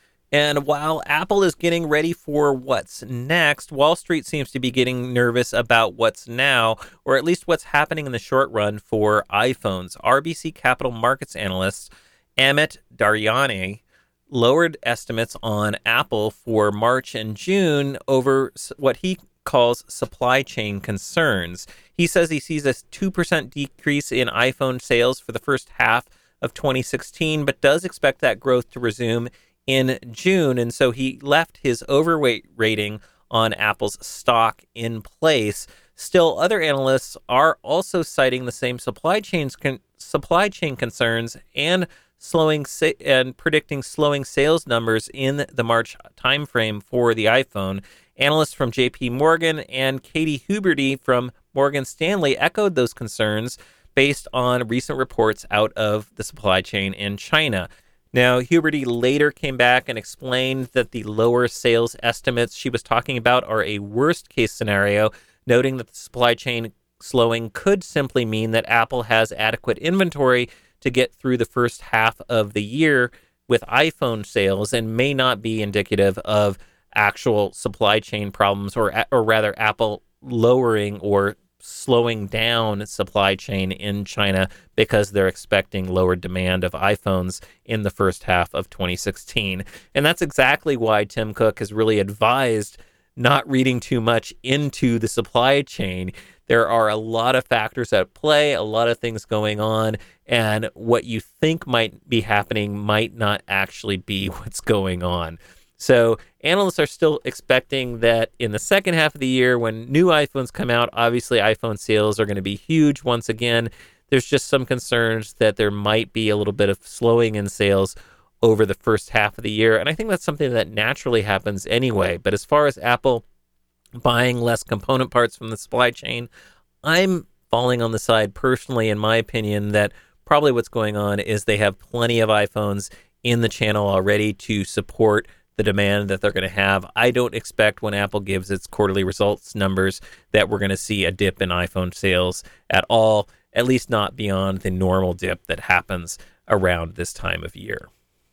And while Apple is getting ready for what's next, Wall Street seems to be getting nervous about what's now, or at least what's happening in the short run for iPhones. R B C Capital Markets analyst Amit Daryanani lowered estimates on Apple for March and June over what he calls supply chain concerns. He says he sees a two percent decrease in iPhone sales for the first half of twenty sixteen, but does expect that growth to resume in June, and so he left his overweight rating on Apple's stock in place. Still, other analysts are also citing the same supply chains con- supply chain concerns and slowing sa- and predicting slowing sales numbers in the March timeframe for the iPhone. Analysts from J P Morgan and Katie Huberty from Morgan Stanley echoed those concerns based on recent reports out of the supply chain in China. Now, Huberty later came back and explained that the lower sales estimates she was talking about are a worst-case scenario, noting that the supply chain slowing could simply mean that Apple has adequate inventory to get through the first half of the year with iPhone sales and may not be indicative of actual supply chain problems, or or rather Apple lowering or slowing down supply chain in China because they're expecting lower demand of iPhones in the first half of twenty sixteen. And that's exactly why Tim Cook has really advised not reading too much into the supply chain. There are a lot of factors at play, a lot of things going on, and what you think might be happening might not actually be what's going on. So analysts are still expecting that in the second half of the year, when new iPhones come out, obviously iPhone sales are going to be huge once again. There's just some concerns that there might be a little bit of slowing in sales over the first half of the year. And I think that's something that naturally happens anyway. But as far as Apple buying less component parts from the supply chain, I'm falling on the side personally, in my opinion, that probably what's going on is they have plenty of iPhones in the channel already to support the demand that they're going to have. I don't expect when Apple gives its quarterly results numbers that we're going to see a dip in iPhone sales at all, at least not beyond the normal dip that happens around this time of year.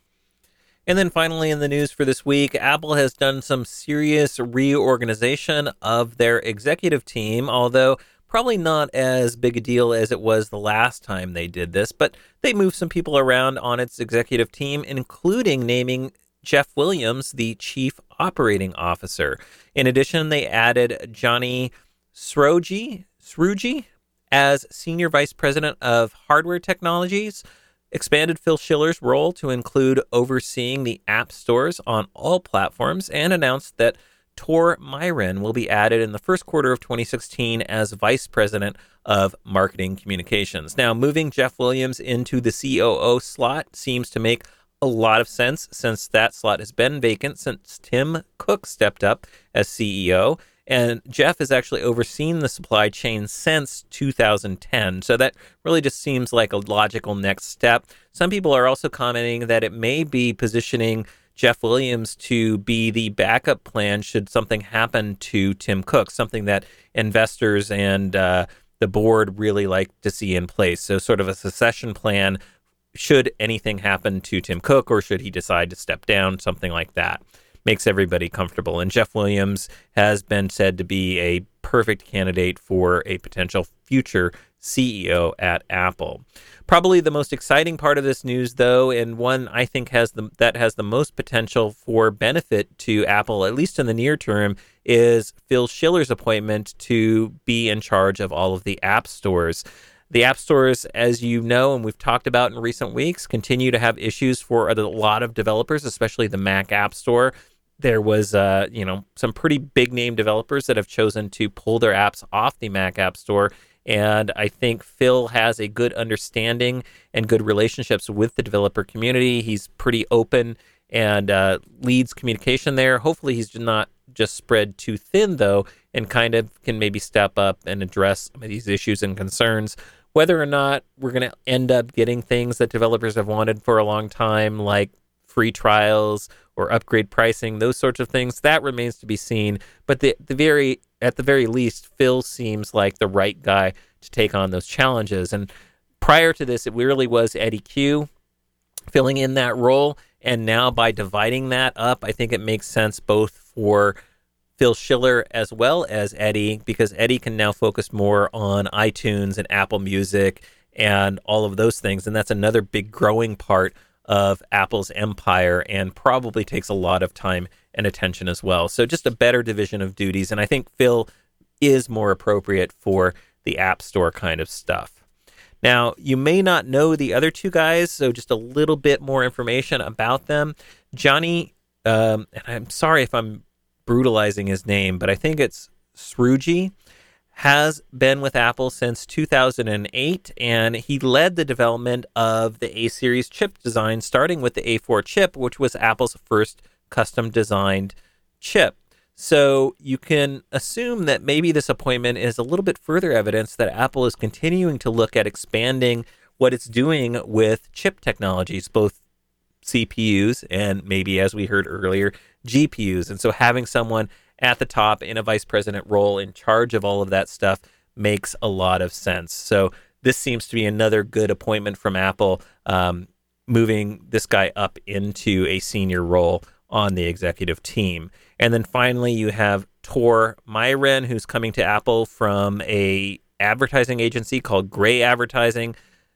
And then finally in the news for this week, Apple has done some serious reorganization of their executive team, although probably not as big a deal as it was the last time they did this, but they moved some people around on its executive team, including naming Jeff Williams the Chief Operating Officer. In addition, they added Johnny Srouji, Srouji as Senior Vice President of Hardware Technologies, expanded Phil Schiller's role to include overseeing the app stores on all platforms, and announced that Tor Myren will be added in the first quarter of twenty sixteen as Vice President of Marketing Communications. Now, moving Jeff Williams into the C O O slot seems to make a lot of sense, since that slot has been vacant since Tim Cook stepped up as C E O, and Jeff has actually overseen the supply chain since two thousand ten, so that really just seems like a logical next step. Some people are also commenting that it may be positioning Jeff Williams to be the backup plan should something happen to Tim Cook, something that investors and uh, the board really like to see in place. So sort of a succession plan should anything happen to Tim Cook, or should he decide to step down, something like that. Makes everybody comfortable. And Jeff Williams has been said to be a perfect candidate for a potential future C E O at Apple. Probably the most exciting part of this news, though, and one I think has the that has the most potential for benefit to Apple, at least in the near term, is Phil Schiller's appointment to be in charge of all of the app stores. The app stores, as you know, and we've talked about in recent weeks, continue to have issues for a lot of developers, especially the Mac App Store. There was, uh, you know, some pretty big name developers that have chosen to pull their apps off the Mac App Store. And I think Phil has a good understanding and good relationships with the developer community. He's pretty open and uh, leads communication there. Hopefully he's not just spread too thin, though, and kind of can maybe step up and address some of these issues and concerns. Whether or not we're going to end up getting things that developers have wanted for a long time, like free trials or upgrade pricing, those sorts of things, that remains to be seen. But the, the very at the very least, Phil seems like the right guy to take on those challenges. And prior to this, it really was Eddy Cue filling in that role. And now by dividing that up, I think it makes sense both for Phil Schiller as well as Eddy, because Eddy can now focus more on iTunes and Apple Music and all of those things. And that's another big growing part of Apple's empire and probably takes a lot of time and attention as well. So just a better division of duties. And I think Phil is more appropriate for the App Store kind of stuff. Now, you may not know the other two guys, so just a little bit more information about them. Johnny, um, and I'm sorry if I'm brutalizing his name, but I think it's Srouji, has been with Apple since two thousand eight, and he led the development of the A-series chip design, starting with the A four chip, which was Apple's first custom-designed chip. So you can assume that maybe this appointment is a little bit further evidence that Apple is continuing to look at expanding what it's doing with chip technologies, both C P Us and maybe, as we heard earlier, G P Us. And so having someone at the top in a vice president role in charge of all of that stuff makes a lot of sense. So this seems to be another good appointment from Apple, um, moving this guy up into a senior role on the executive team. And then finally, you have Tor Myhren, who's coming to Apple from a advertising agency called Gray Advertising.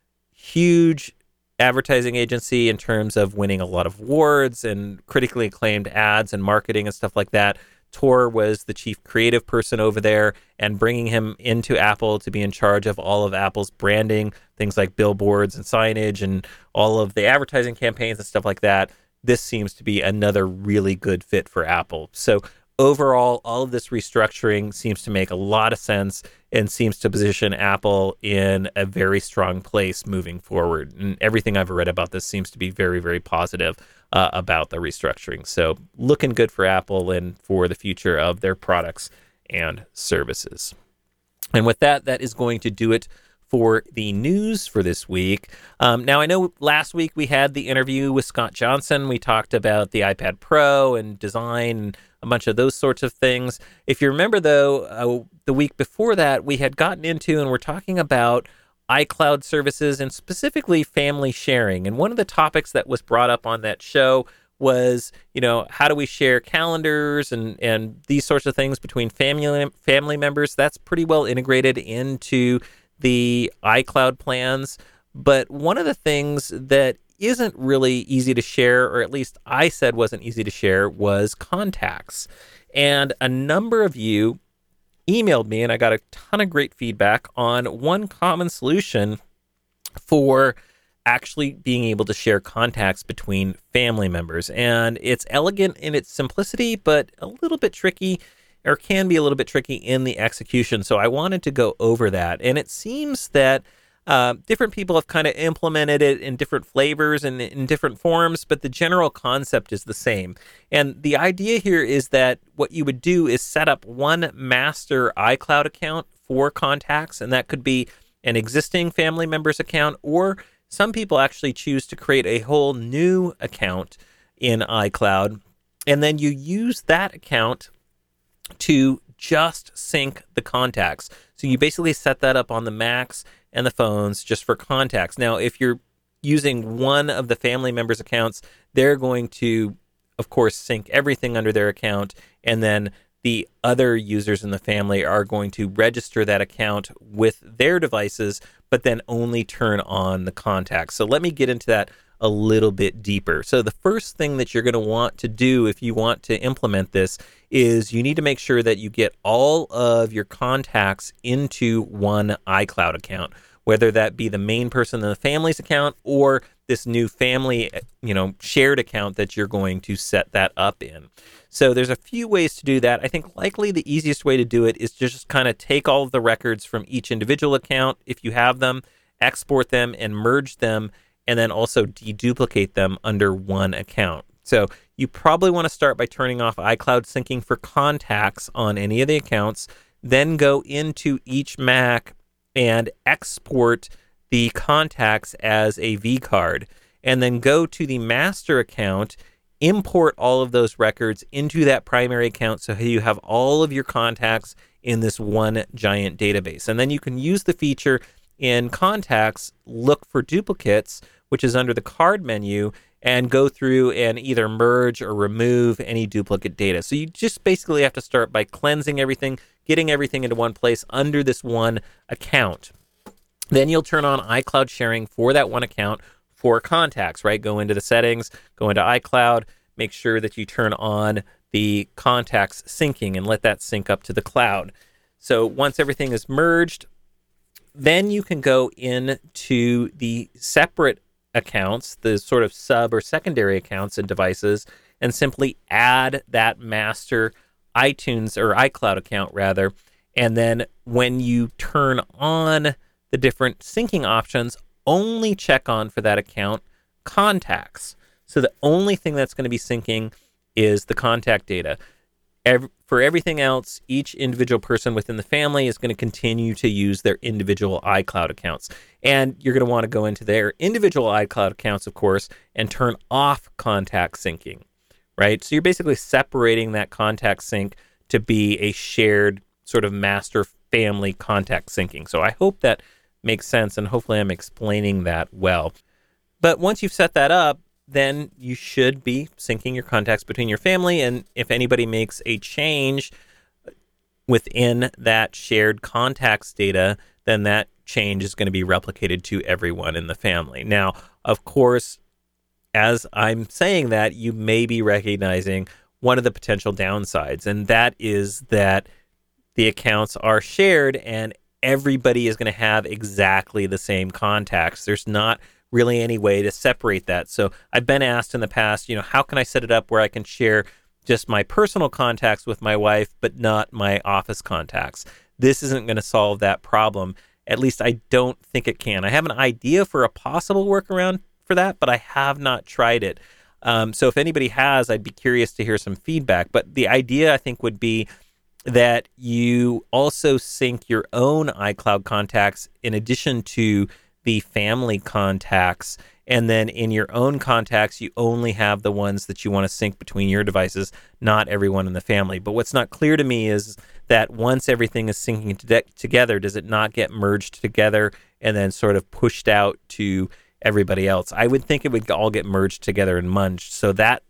Huge advertising agency in terms of winning a lot of awards and critically acclaimed ads and marketing and stuff like that. Tor was the chief creative person over there, and bringing him into Apple to be in charge of all of Apple's branding, things like billboards and signage and all of the advertising campaigns and stuff like that, this seems to be another really good fit for Apple. So overall, all of this restructuring seems to make a lot of sense and seems to position Apple in a very strong place moving forward. And everything I've read about this seems to be very, very positive uh, about the restructuring. So looking good for Apple and for the future of their products and services. And with that, that is going to do it for the news for this week. Um, now, I know last week we had the interview with Scott Johnson. We talked about the iPad Pro and design and a bunch of those sorts of things. If you remember, though, uh, the week before that, we had gotten into and we're talking about iCloud services and specifically family sharing. And one of the topics that was brought up on that show was, you know, how do we share calendars and, and these sorts of things between family family members? That's pretty well integrated into the iCloud plans. But one of the things that isn't really easy to share, or at least I said wasn't easy to share, was contacts. And a number of you emailed me, and I got a ton of great feedback on one common solution for actually being able to share contacts between family members. And it's elegant in its simplicity, but a little bit tricky, or can be a little bit tricky in the execution. So I wanted to go over that. And it seems that uh, different people have kind of implemented it in different flavors and in different forms, but the general concept is the same. And the idea here is that what you would do is set up one master iCloud account for contacts, and that could be an existing family member's account, or some people actually choose to create a whole new account in iCloud, and then you use that account to just sync the contacts. So you basically set that up on the Macs and the phones just for contacts. Now, if you're using one of the family members' accounts, they're going to, of course, sync everything under their account, and then the other users in the family are going to register that account with their devices, but then only turn on the contacts. So let me get into that a little bit deeper. So the first thing that you're going to want to do if you want to implement this is you need to make sure that you get all of your contacts into one iCloud account, whether that be the main person in the family's account or this new family, you know, shared account that you're going to set that up in. So there's a few ways to do that. I think likely the easiest way to do it is just kind of take all of the records from each individual account, if you have them, export them and merge them, and then also deduplicate them under one account. So you probably want to start by turning off iCloud syncing for contacts on any of the accounts, then go into each Mac and export the contacts as a vCard, and then go to the master account, import all of those records into that primary account so you have all of your contacts in this one giant database. And then you can use the feature in Contacts, look for duplicates, which is under the card menu, and go through and either merge or remove any duplicate data. So you just basically have to start by cleansing everything, getting everything into one place under this one account. Then you'll turn on iCloud sharing for that one account for contacts, right? Go into the settings, go into iCloud, make sure that you turn on the contacts syncing and let that sync up to the cloud. So once everything is merged, then you can go into the separate accounts, the sort of sub or secondary accounts and devices, and simply add that master iTunes or iCloud account rather. And then when you turn on the different syncing options, only check on for that account contacts. So the only thing that's going to be syncing is the contact data. Every, for everything else, each individual person within the family is going to continue to use their individual iCloud accounts. And you're going to want to go into their individual iCloud accounts, of course, and turn off contact syncing, right? So you're basically separating that contact sync to be a shared sort of master family contact syncing. So I hope that makes sense, and hopefully I'm explaining that well. But once you've set that up, then you should be syncing your contacts between your family, and if anybody makes a change within that shared contacts data, then that change is going to be replicated to everyone in the family. Now, of course, as I'm saying that, you may be recognizing one of the potential downsides, and that is that the accounts are shared and everybody is going to have exactly the same contacts. There's not really any way to separate that. So I've been asked in the past, you know, how can I set it up where I can share just my personal contacts with my wife, but not my office contacts? This isn't going to solve that problem. At least I don't think it can. I have an idea for a possible workaround for that, but I have not tried it. Um, so if anybody has, I'd be curious to hear some feedback. But the idea, I think, would be that you also sync your own iCloud contacts in addition to the family contacts, and then in your own contacts, you only have the ones that you want to sync between your devices, not everyone in the family. But what's not clear to me is that once everything is syncing to- together, does it not get merged together and then sort of pushed out to everybody else? I would think it would all get merged together and munged, so that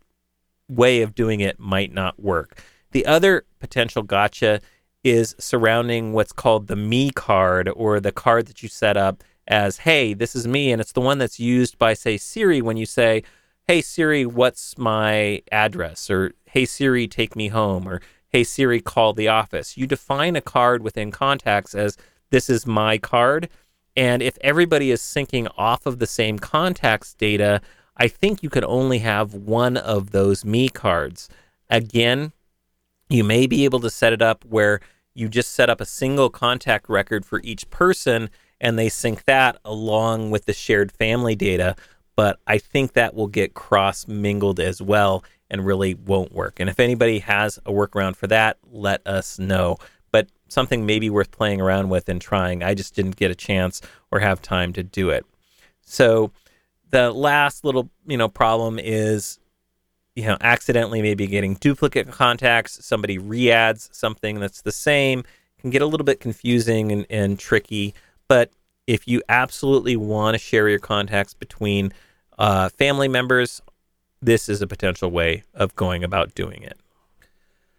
way of doing it might not work. The other potential gotcha is surrounding what's called the Me card, or the card that you set up as, hey, this is me, and it's the one that's used by, say, Siri when you say, hey, Siri, what's my address? Or, hey, Siri, take me home. Or, hey, Siri, call the office. You define a card within Contacts as, this is my card. And if everybody is syncing off of the same contacts data, I think you could only have one of those Me cards. Again, you may be able to set it up where you just set up a single contact record for each person, and they sync that along with the shared family data, but I think that will get cross-mingled as well and really won't work. And if anybody has a workaround for that, let us know. But something maybe worth playing around with and trying. I just didn't get a chance or have time to do it. So the last little, you know, problem is, you know, accidentally maybe getting duplicate contacts. Somebody re-adds something that's the same. Can get a little bit confusing and, and tricky. But if you absolutely want to share your contacts between uh, family members, this is a potential way of going about doing it.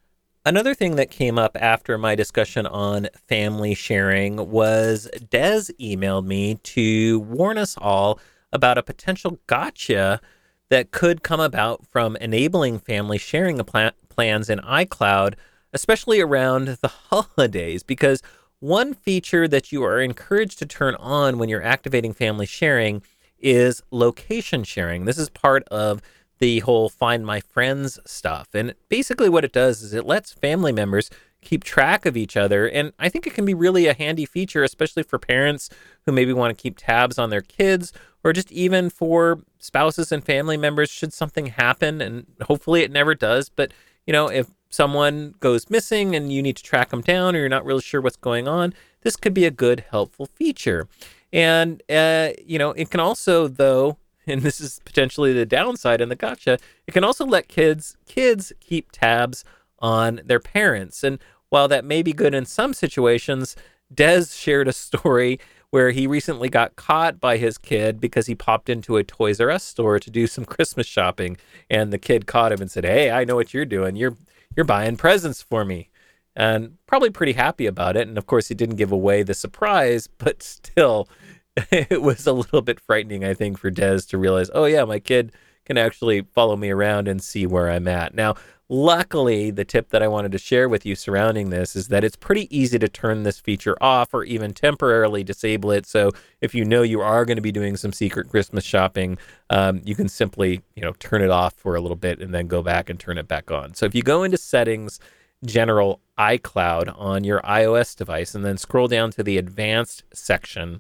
Another thing that came up after my discussion on family sharing was Des emailed me to warn us all about a potential gotcha that could come about from enabling family sharing pla- plans in iCloud, especially around the holidays, because one feature that you are encouraged to turn on when you're activating family sharing is location sharing. This is part of the whole Find My Friends stuff. And basically what it does is it lets family members keep track of each other. And I think it can be really a handy feature, especially for parents who maybe want to keep tabs on their kids, or just even for spouses and family members should something happen. And hopefully it never does. But, you know, if someone goes missing and you need to track them down or you're not really sure what's going on, this could be a good, helpful feature. And, uh, you know, it can also, though, and this is potentially the downside and the gotcha, it can also let kids kids keep tabs on their parents. And while that may be good in some situations, Des shared a story where he recently got caught by his kid because he popped into a Toys R Us store to do some Christmas shopping, and the kid caught him and said, "Hey, I know what you're doing. You're you're buying presents for me." And probably pretty happy about it. And of course, he didn't give away the surprise, but still, it was a little bit frightening, I think, for Des to realize, oh yeah, my kid can actually follow me around and see where I'm at. Now, luckily, the tip that I wanted to share with you surrounding this is that it's pretty easy to turn this feature off or even temporarily disable it. So if you know you are going to be doing some secret Christmas shopping, um, you can simply, you know, turn it off for a little bit and then go back and turn it back on. So if you go into Settings, General, iCloud on your iOS device, and then scroll down to the Advanced section,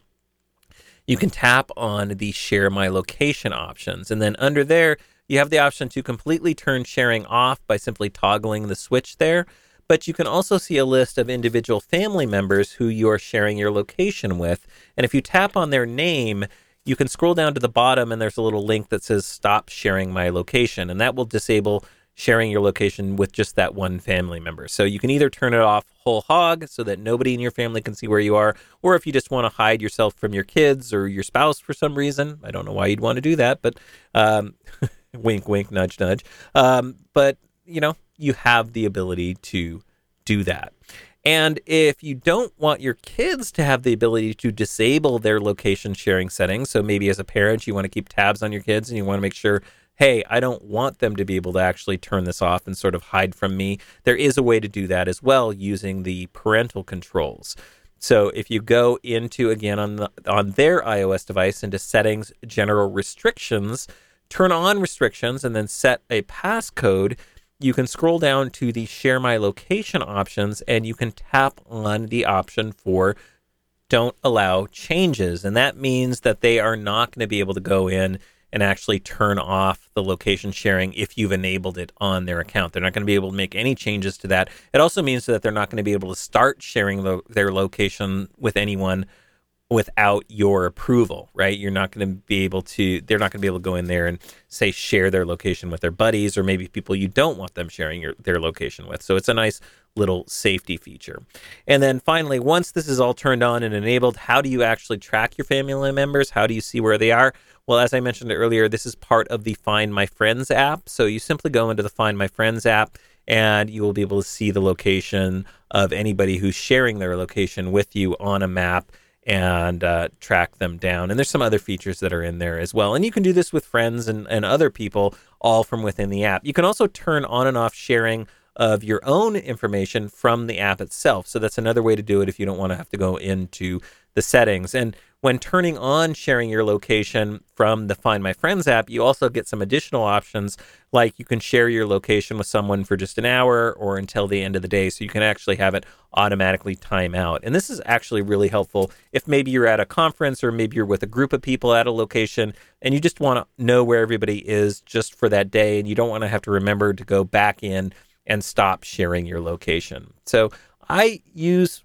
you can tap on the Share My Location options. And then under there, you have the option to completely turn sharing off by simply toggling the switch there. But you can also see a list of individual family members who you are sharing your location with. And if you tap on their name, you can scroll down to the bottom and there's a little link that says Stop Sharing My Location. And that will disable sharing your location with just that one family member. So you can either turn it off whole hog so that nobody in your family can see where you are, or if you just want to hide yourself from your kids or your spouse for some reason, I don't know why you'd want to do that, but um, wink, wink, nudge, nudge. Um, but, you know, you have the ability to do that. And if you don't want your kids to have the ability to disable their location sharing settings, so maybe as a parent, you want to keep tabs on your kids and you want to make sure, hey, I don't want them to be able to actually turn this off and sort of hide from me, there is a way to do that as well using the parental controls. So if you go into, again, on the, on their iOS device, into Settings, General Restrictions, turn on restrictions, and then set a passcode, you can scroll down to the Share My Location options, and you can tap on the option for Don't Allow Changes. And that means that they are not going to be able to go in and actually turn off the location sharing if you've enabled it on their account. They're not going to be able to make any changes to that. It also means that they're not going to be able to start sharing the, their location with anyone without your approval, right? You're not going to be able to, they're not going to be able to go in there and say share their location with their buddies or maybe people you don't want them sharing your, their location with. So it's a nice little safety feature. And then finally, once this is all turned on and enabled, how do you actually track your family members? How do you see where they are? Well, as I mentioned earlier, this is part of the Find My Friends app. So you simply go into the Find My Friends app and you will be able to see the location of anybody who's sharing their location with you on a map and uh, track them down. And there's some other features that are in there as well. And you can do this with friends and, and other people all from within the app. You can also turn on and off sharing of your own information from the app itself. So that's another way to do it if you don't want to have to go into the settings. And when turning on sharing your location from the Find My Friends app, you also get some additional options, like you can share your location with someone for just an hour or until the end of the day, so you can actually have it automatically time out. And this is actually really helpful if maybe you're at a conference or maybe you're with a group of people at a location and you just want to know where everybody is just for that day and you don't want to have to remember to go back in and stop sharing your location. So I use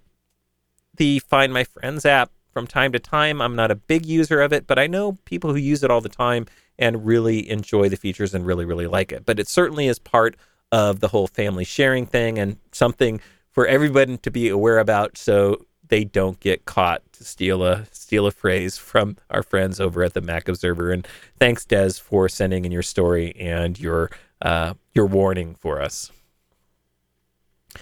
the Find My Friends app from time to time. I'm not a big user of it, but I know people who use it all the time and really enjoy the features and really, really like it. But it certainly is part of the whole family sharing thing and something for everybody to be aware about so they don't get caught, to steal a steal a phrase from our friends over at the Mac Observer. And thanks, Des, for sending in your story and your uh, your warning for us.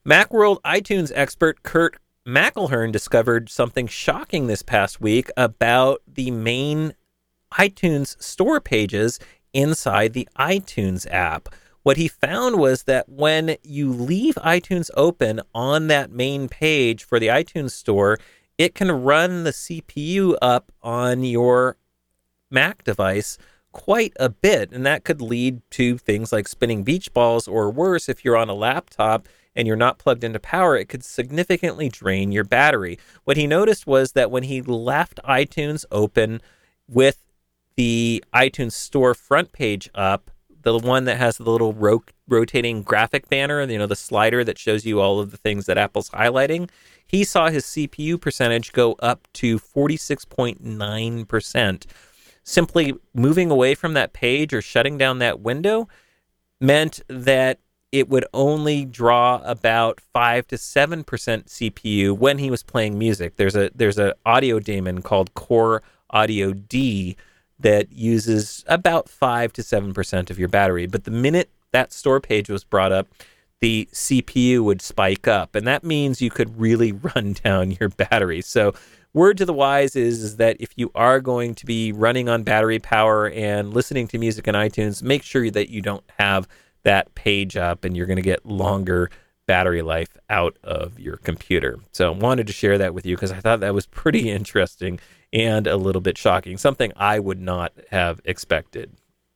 Macworld iTunes expert Kurt McElhearn discovered something shocking this past week about the main iTunes store pages inside the iTunes app. What he found was that when you leave iTunes open on that main page for the iTunes store, it can run the C P U up on your Mac device quite a bit, and that could lead to things like spinning beach balls, or worse, if you're on a laptop and you're not plugged into power, it could significantly drain your battery. What he noticed was that when he left iTunes open with the iTunes Store front page up, the one that has the little ro- rotating graphic banner, you know, the slider that shows you all of the things that Apple's highlighting, he saw his C P U percentage go up to forty-six point nine percent. Simply moving away from that page or shutting down that window meant that it would only draw about five to seven percent C P U when he was playing music. There's a there's an audio daemon called Core Audio D that uses about five to seven percent of your battery. But the minute that store page was brought up, the C P U would spike up, and that means you could really run down your battery. So word to the wise is, is that if you are going to be running on battery power and listening to music in iTunes, make sure that you don't have that page up, and you're going to get longer battery life out of your computer. So I wanted to share that with you because I thought that was pretty interesting and a little bit shocking, something I would not have expected.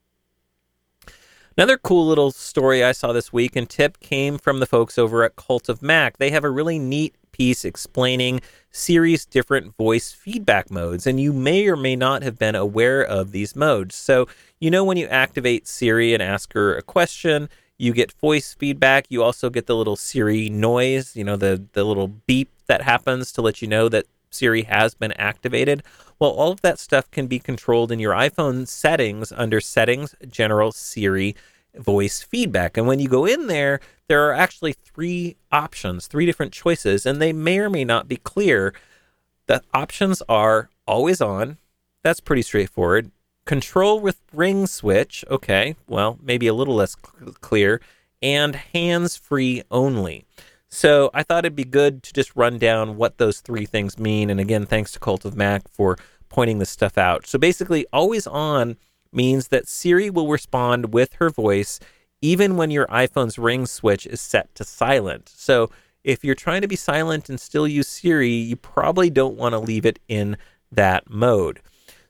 Another cool little story I saw this week and tip came from the folks over at Cult of Mac. They have a really neat piece explaining Siri's different voice feedback modes, and you may or may not have been aware of these modes. So, you know, when you activate Siri and ask her a question, you get voice feedback. You also get the little Siri noise, you know, the, the little beep that happens to let you know that Siri has been activated. Well, all of that stuff can be controlled in your iPhone settings under Settings, General, Siri, Voice Feedback. And when you go in there, there are actually three options, three different choices, and they may or may not be clear. The options are always on. That's pretty straightforward. Control with ring switch. Okay, well, maybe a little less cl- clear. And hands-free only. So I thought it'd be good to just run down what those three things mean. And again, thanks to Cult of Mac for pointing this stuff out. So basically, always on means that Siri will respond with her voice even when your iPhone's ring switch is set to silent. So if you're trying to be silent and still use Siri, you probably don't want to leave it in that mode.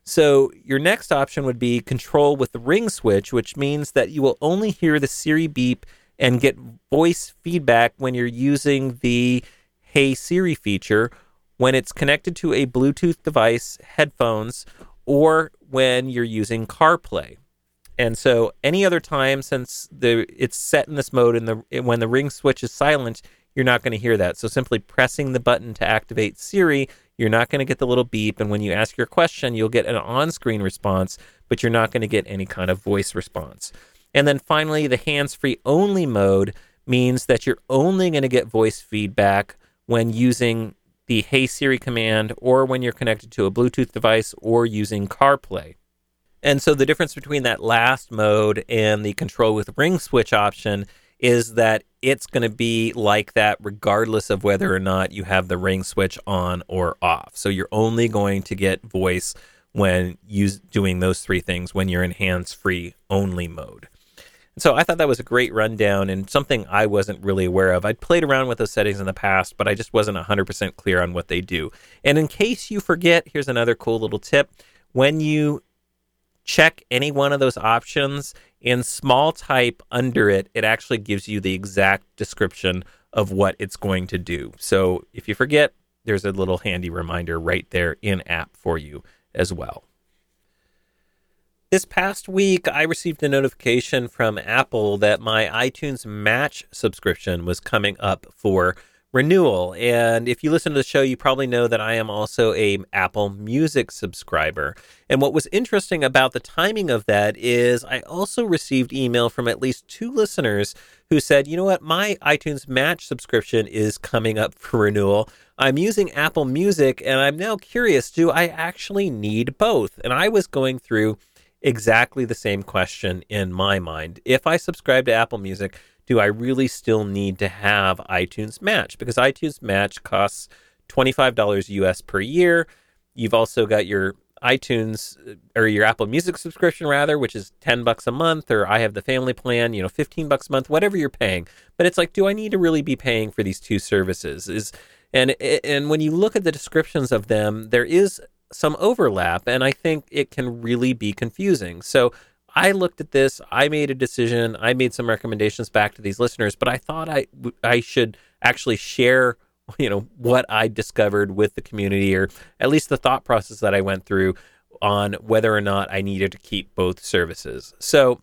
So your next option would be control with the ring switch, which means that you will only hear the Siri beep and get voice feedback when you're using the Hey Siri feature, when it's connected to a Bluetooth device, headphones, or when you're using CarPlay. And so any other time, since the it's set in this mode and the when the ring switch is silent, you're not going to hear that. So simply pressing the button to activate Siri, you're not going to get the little beep. And when you ask your question, you'll get an on-screen response, but you're not going to get any kind of voice response. And then finally, the hands-free only mode means that you're only going to get voice feedback when using the Hey Siri command or when you're connected to a Bluetooth device or using CarPlay. And so the difference between that last mode and the control with ring switch option is that it's going to be like that regardless of whether or not you have the ring switch on or off. So you're only going to get voice when you doing those three things when you're in hands-free only mode. So I thought that was a great rundown and something I wasn't really aware of. I'd played around with those settings in the past, but I just wasn't one hundred percent clear on what they do. And in case you forget, here's another cool little tip. When you check any one of those options, in small type under it, it actually gives you the exact description of what it's going to do. So if you forget, there's a little handy reminder right there in app for you as well. This past week, I received a notification from Apple that my iTunes Match subscription was coming up for renewal. And if you listen to the show, you probably know that I am also a Apple Music subscriber. And what was interesting about the timing of that is I also received email from at least two listeners who said, you know what, my iTunes Match subscription is coming up for renewal. I'm using Apple Music and I'm now curious, do I actually need both? And I was going through exactly the same question in my mind. If I subscribe to Apple Music, do I really still need to have iTunes Match? Because iTunes Match costs twenty-five dollars U S per year. You've also got your iTunes or your Apple Music subscription rather, which is ten bucks a month, or I have the family plan, you know, fifteen bucks a month, whatever you're paying. But it's like, do I need to really be paying for these two services? Is and and when you look at the descriptions of them, there is some overlap, and I think it can really be confusing. So I looked at this, I made a decision, I made some recommendations back to these listeners, but I thought I I should actually share, you know, what I discovered with the community, or at least the thought process that I went through on whether or not I needed to keep both services. So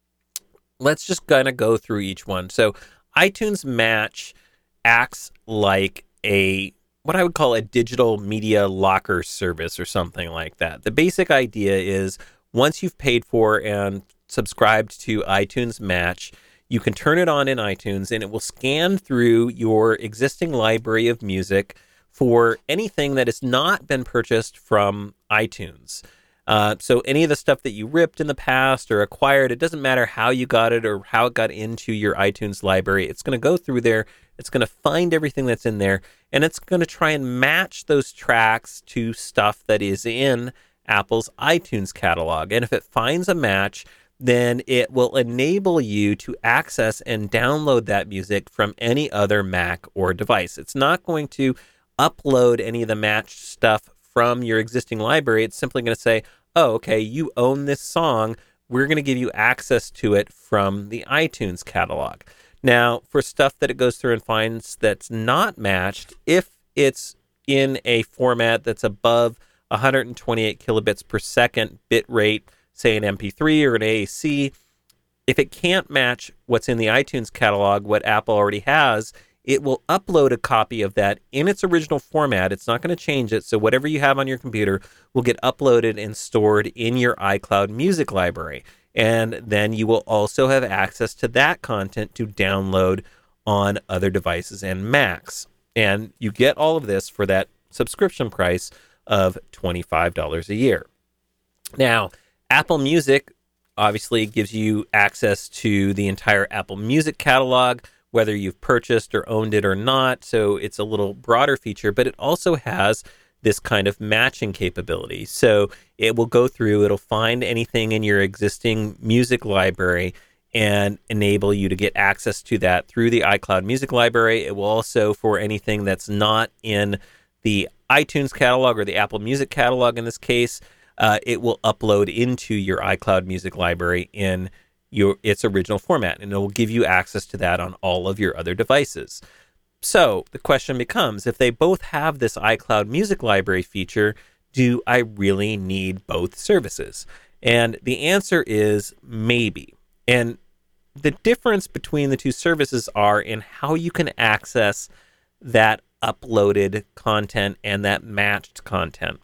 let's just kind of go through each one. So iTunes Match acts like a what I would call a digital media locker service or something like that. The basic idea is once you've paid for and subscribed to iTunes Match, you can turn it on in iTunes and it will scan through your existing library of music for anything that has not been purchased from iTunes. Uh, so any of the stuff that you ripped in the past or acquired, it doesn't matter how you got it or how it got into your iTunes library. It's going to go through there. It's going to find everything that's in there, and it's going to try and match those tracks to stuff that is in Apple's iTunes catalog. And if it finds a match, then it will enable you to access and download that music from any other Mac or device. It's not going to upload any of the matched stuff from your existing library. It's simply going to say, oh, okay, you own this song. We're going to give you access to it from the iTunes catalog. Now, for stuff that it goes through and finds that's not matched, if it's in a format that's above one hundred twenty-eight kilobits per second bit rate, say an M P three or an A A C, if it can't match what's in the iTunes catalog, what Apple already has, it will upload a copy of that in its original format. It's not going to change it. So whatever you have on your computer will get uploaded and stored in your iCloud music library. And then you will also have access to that content to download on other devices and Macs. And you get all of this for that subscription price of twenty-five dollars a year. Now, Apple Music obviously gives you access to the entire Apple Music catalog, whether you've purchased or owned it or not. So it's a little broader feature, but it also has this kind of matching capability. So it will go through, it'll find anything in your existing music library and enable you to get access to that through the iCloud music library. It will also, for anything that's not in the iTunes catalog or the Apple Music catalog in this case, uh, it will upload into your iCloud music library in your its original format, and it will give you access to that on all of your other devices. So the question becomes, if they both have this iCloud music library feature, do I really need both services? And the answer is maybe. And the difference between the two services are in how you can access that uploaded content and that matched content.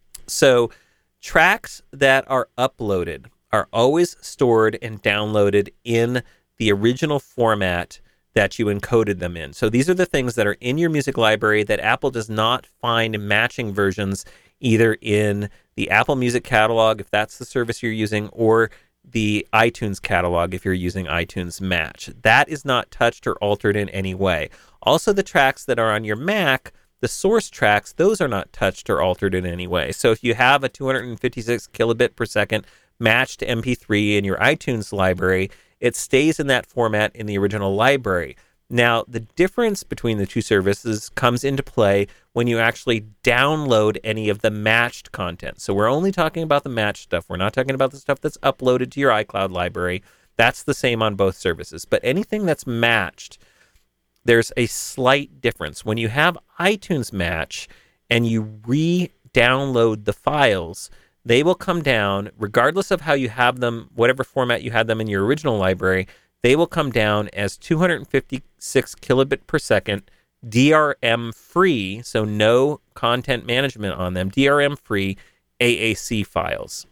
So tracks that are uploaded are always stored and downloaded in the original format that you encoded them in. So these are the things that are in your music library that Apple does not find matching versions either in the Apple Music catalog, if that's the service you're using, or the iTunes catalog if you're using iTunes Match. That is not touched or altered in any way. Also, the tracks that are on your Mac, the source tracks, those are not touched or altered in any way. So if you have a two hundred fifty-six kilobit per second matched M P three in your iTunes library, it stays in that format in the original library. Now, the difference between the two services comes into play when you actually download any of the matched content. So we're only talking about the matched stuff. We're not talking about the stuff that's uploaded to your iCloud library. That's the same on both services. But anything that's matched, there's a slight difference. When you have iTunes Match and you re-download the files, they will come down, regardless of how you have them, whatever format you had them in your original library, they will come down as two hundred fifty-six kilobit per second, D R M free, so no content management on them, D R M free A A C files.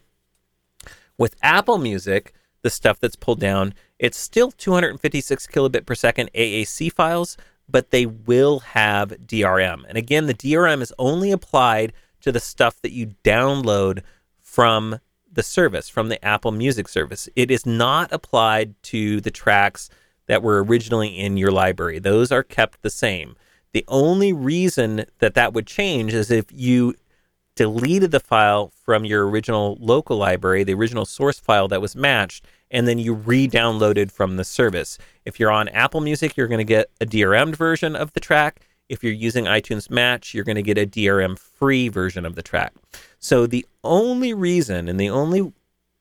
With Apple Music, the stuff that's pulled down, it's still two hundred fifty-six kilobit per second A A C files, but they will have D R M. And again, the D R M is only applied to the stuff that you download from the service, from the Apple Music service. It is not applied to the tracks that were originally in your library. Those are kept the same. The only reason that that would change is if you deleted the file from your original local library, the original source file that was matched, and then you re-downloaded from the service. If you're on Apple Music, you're going to get a D R M'd version of the track. If you're using iTunes Match, you're going to get a D R M-free version of the track. So the only reason and the only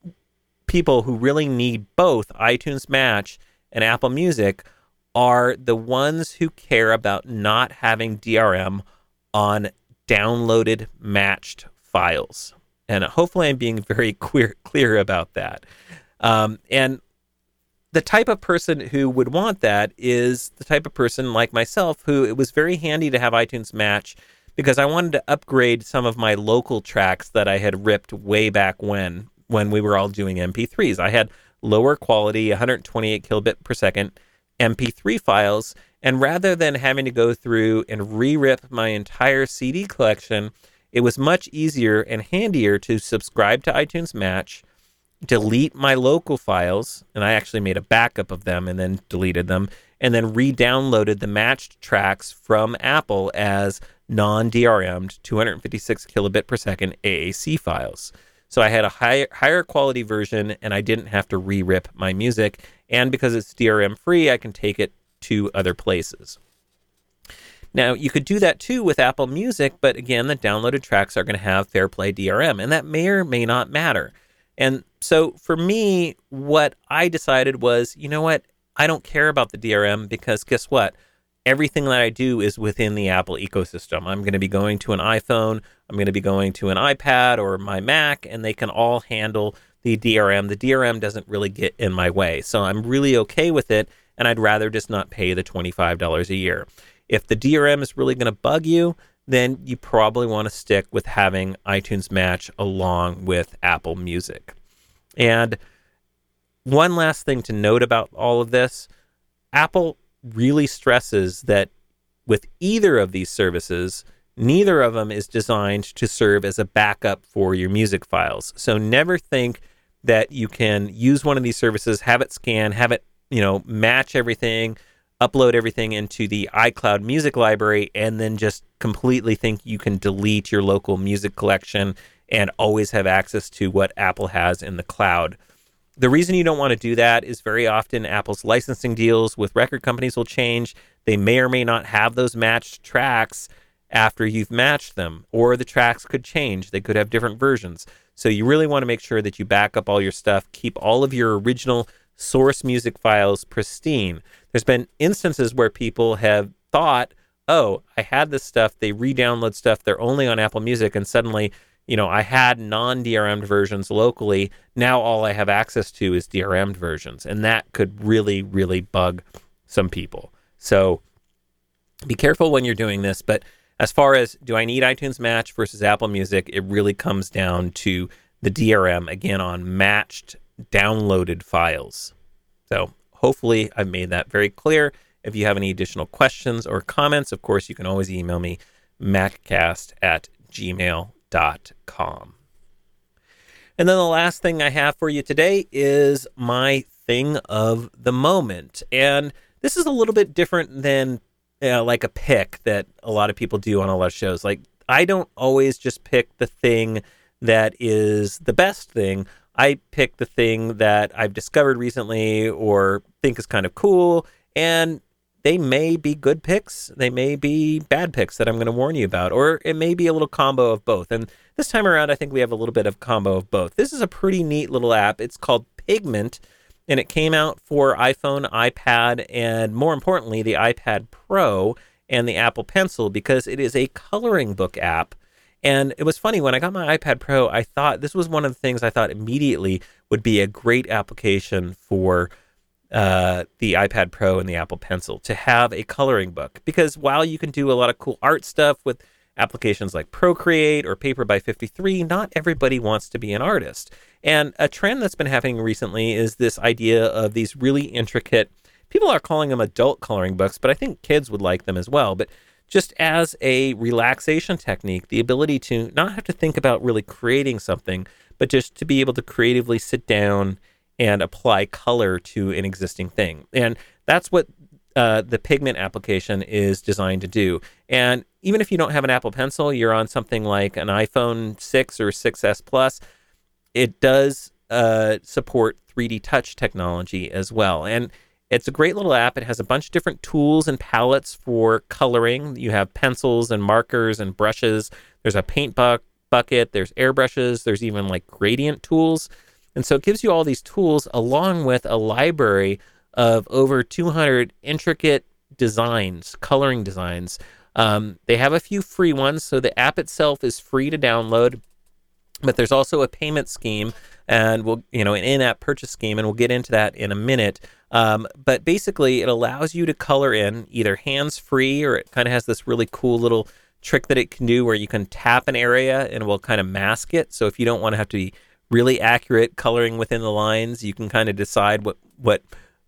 people who really need both iTunes Match and Apple Music are the ones who care about not having D R M on downloaded matched files. And hopefully I'm being very clear, clear about that. Um, and the type of person who would want that is the type of person like myself who it was very handy to have iTunes Match because I wanted to upgrade some of my local tracks that I had ripped way back when, when we were all doing M P threes. I had lower quality, one hundred twenty-eight kilobit per second M P three files, and rather than having to go through and re-rip my entire C D collection, it was much easier and handier to subscribe to iTunes Match, delete my local files, and I actually made a backup of them and then deleted them, and then re-downloaded the matched tracks from Apple as non-D R M'd two hundred fifty-six kilobit per second A A C files. So I had a higher, higher quality version, and I didn't have to re-rip my music. And because it's D R M free, I can take it to other places. Now, you could do that too with Apple Music, but again, the downloaded tracks are going to have FairPlay D R M, and that may or may not matter. And so for me, what I decided was, you know what? I don't care about the D R M because guess what? Everything that I do is within the Apple ecosystem. I'm going to be going to an iPhone, I'm going to be going to an iPad or my Mac, and they can all handle the D R M. The D R M doesn't really get in my way. So I'm really okay with it, and I'd rather just not pay the twenty-five dollars a year. If the D R M is really going to bug you, then you probably want to stick with having iTunes Match along with Apple Music. And one last thing to note about all of this, Apple really stresses that with either of these services, neither of them is designed to serve as a backup for your music files. So never think that you can use one of these services, have it scan, have it, you know, match everything, upload everything into the iCloud music library, and then just completely think you can delete your local music collection and always have access to what Apple has in the cloud. The reason you don't want to do that is very often Apple's licensing deals with record companies will change. They may or may not have those matched tracks after you've matched them, or the tracks could change. They could have different versions. So you really want to make sure that you back up all your stuff, keep all of your original source music files pristine. There's been instances where people have thought, oh, I had this stuff, they re-download stuff, they're only on Apple Music, and suddenly, you know, I had non-D R M'd versions locally. Now all I have access to is D R M'd versions, and that could really, really bug some people. So be careful when you're doing this, but as far as do I need iTunes Match versus Apple Music, it really comes down to the D R M, again, on matched downloaded files. So hopefully I've made that very clear. If you have any additional questions or comments, of course, you can always email me, maccast at gmail dot com. And then the last thing I have for you today is my thing of the moment. And this is a little bit different than uh, like a pick that a lot of people do on a lot of shows. Like, I don't always just pick the thing that is the best thing. I pick the thing that I've discovered recently or think is kind of cool, and they may be good picks. They may be bad picks that I'm going to warn you about, or it may be a little combo of both. And this time around, I think we have a little bit of combo of both. This is a pretty neat little app. It's called Pigment, and it came out for iPhone, iPad, and more importantly, the iPad Pro and the Apple Pencil, because it is a coloring book app. And it was funny, when I got my iPad Pro, I thought this was one of the things I thought immediately would be a great application for uh, the iPad Pro and the Apple Pencil, to have a coloring book. Because while you can do a lot of cool art stuff with applications like Procreate or Paper by fifty-three, not everybody wants to be an artist. And a trend that's been happening recently is this idea of these really intricate, people are calling them adult coloring books, but I think kids would like them as well. But just as a relaxation technique, the ability to not have to think about really creating something, but just to be able to creatively sit down and apply color to an existing thing. And that's what uh, the pigment application is designed to do. And even if you don't have an Apple Pencil, you're on something like an iPhone six or six S Plus, it does uh, support three D touch technology as well. And it's a great little app. It has a bunch of different tools and palettes for coloring. You have pencils and markers and brushes. There's a paint bu- bucket. There's airbrushes. There's even like gradient tools. And so it gives you all these tools along with a library of over two hundred intricate designs, coloring designs. Um, they have a few free ones. So the app itself is free to download, but there's also a payment scheme and we'll, you know, an in-app purchase scheme, and we'll get into that in a minute. Um, but basically, it allows you to color in either hands-free, or it kind of has this really cool little trick that it can do where you can tap an area and it will kind of mask it. So if you don't want to have to be really accurate coloring within the lines, you can kind of decide what what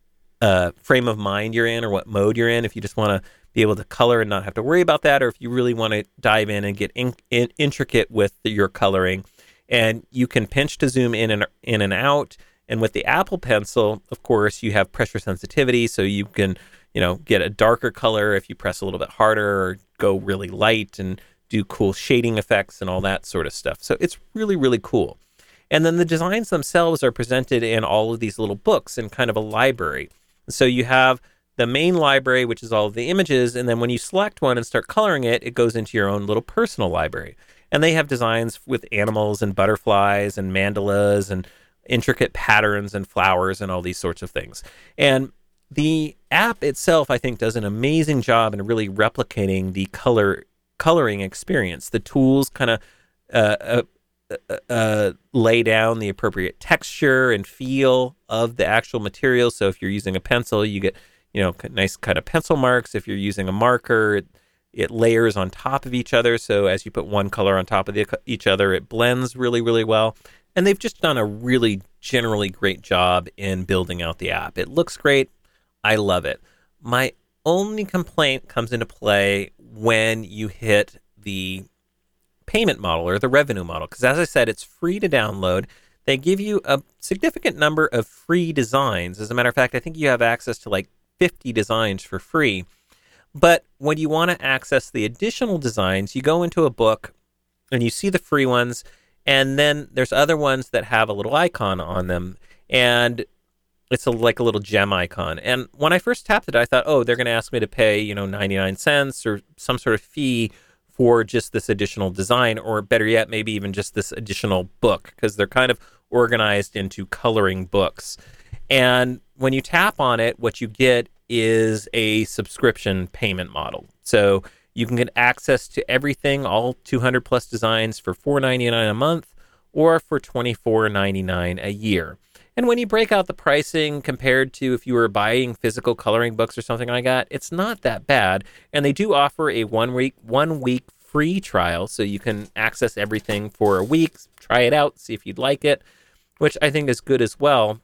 uh, frame of mind you're in or what mode you're in. If you just want to be able to color and not have to worry about that, or if you really want to dive in and get in, in, intricate with the, your coloring. And you can pinch to zoom in and in and out. And with the Apple Pencil, of course, you have pressure sensitivity, so you can, you know, get a darker color if you press a little bit harder, or go really light and do cool shading effects and all that sort of stuff. So it's really, really cool. And then the designs themselves are presented in all of these little books in kind of a library. So you have the main library, which is all of the images, and then when you select one and start coloring it, it goes into your own little personal library. And they have designs with animals and butterflies and mandalas and intricate patterns and flowers and all these sorts of things. And the app itself, I think, does an amazing job in really replicating the color coloring experience. The tools kind of uh, uh, uh, uh, lay down the appropriate texture and feel of the actual material. So if you're using a pencil, you get, you know, nice kind of pencil marks. If you're using a marker, it, it layers on top of each other. So as you put one color on top of the, each other, it blends really, really well. And they've just done a really generally great job in building out the app. It looks great. I love it. My only complaint comes into play when you hit the payment model or the revenue model. Because as I said, it's free to download. They give you a significant number of free designs. As a matter of fact, I think you have access to like fifty designs for free. But when you want to access the additional designs, you go into a book and you see the free ones. And then there's other ones that have a little icon on them, and it's a, like a little gem icon. And when I first tapped it, I thought, oh, they're going to ask me to pay, you know, ninety-nine cents or some sort of fee for just this additional design, or better yet, maybe even just this additional book, because they're kind of organized into coloring books. And when you tap on it, what you get is a subscription payment model. So you can get access to everything, all two hundred plus designs for four ninety-nine a month or for twenty-four ninety-nine a year. And when you break out the pricing compared to if you were buying physical coloring books or something like that, it's not that bad. And they do offer a one week, one week free trial, so you can access everything for a week, try it out, see if you'd like it, which I think is good as well.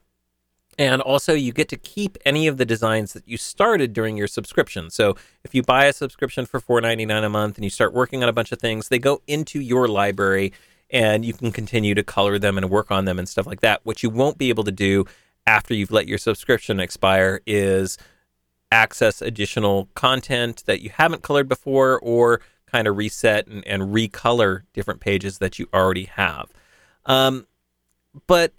And also, you get to keep any of the designs that you started during your subscription. So if you buy a subscription for four ninety-nine a month and you start working on a bunch of things, they go into your library and you can continue to color them and work on them and stuff like that. What you won't be able to do after you've let your subscription expire is access additional content that you haven't colored before, or kind of reset and, and recolor different pages that you already have. Um, but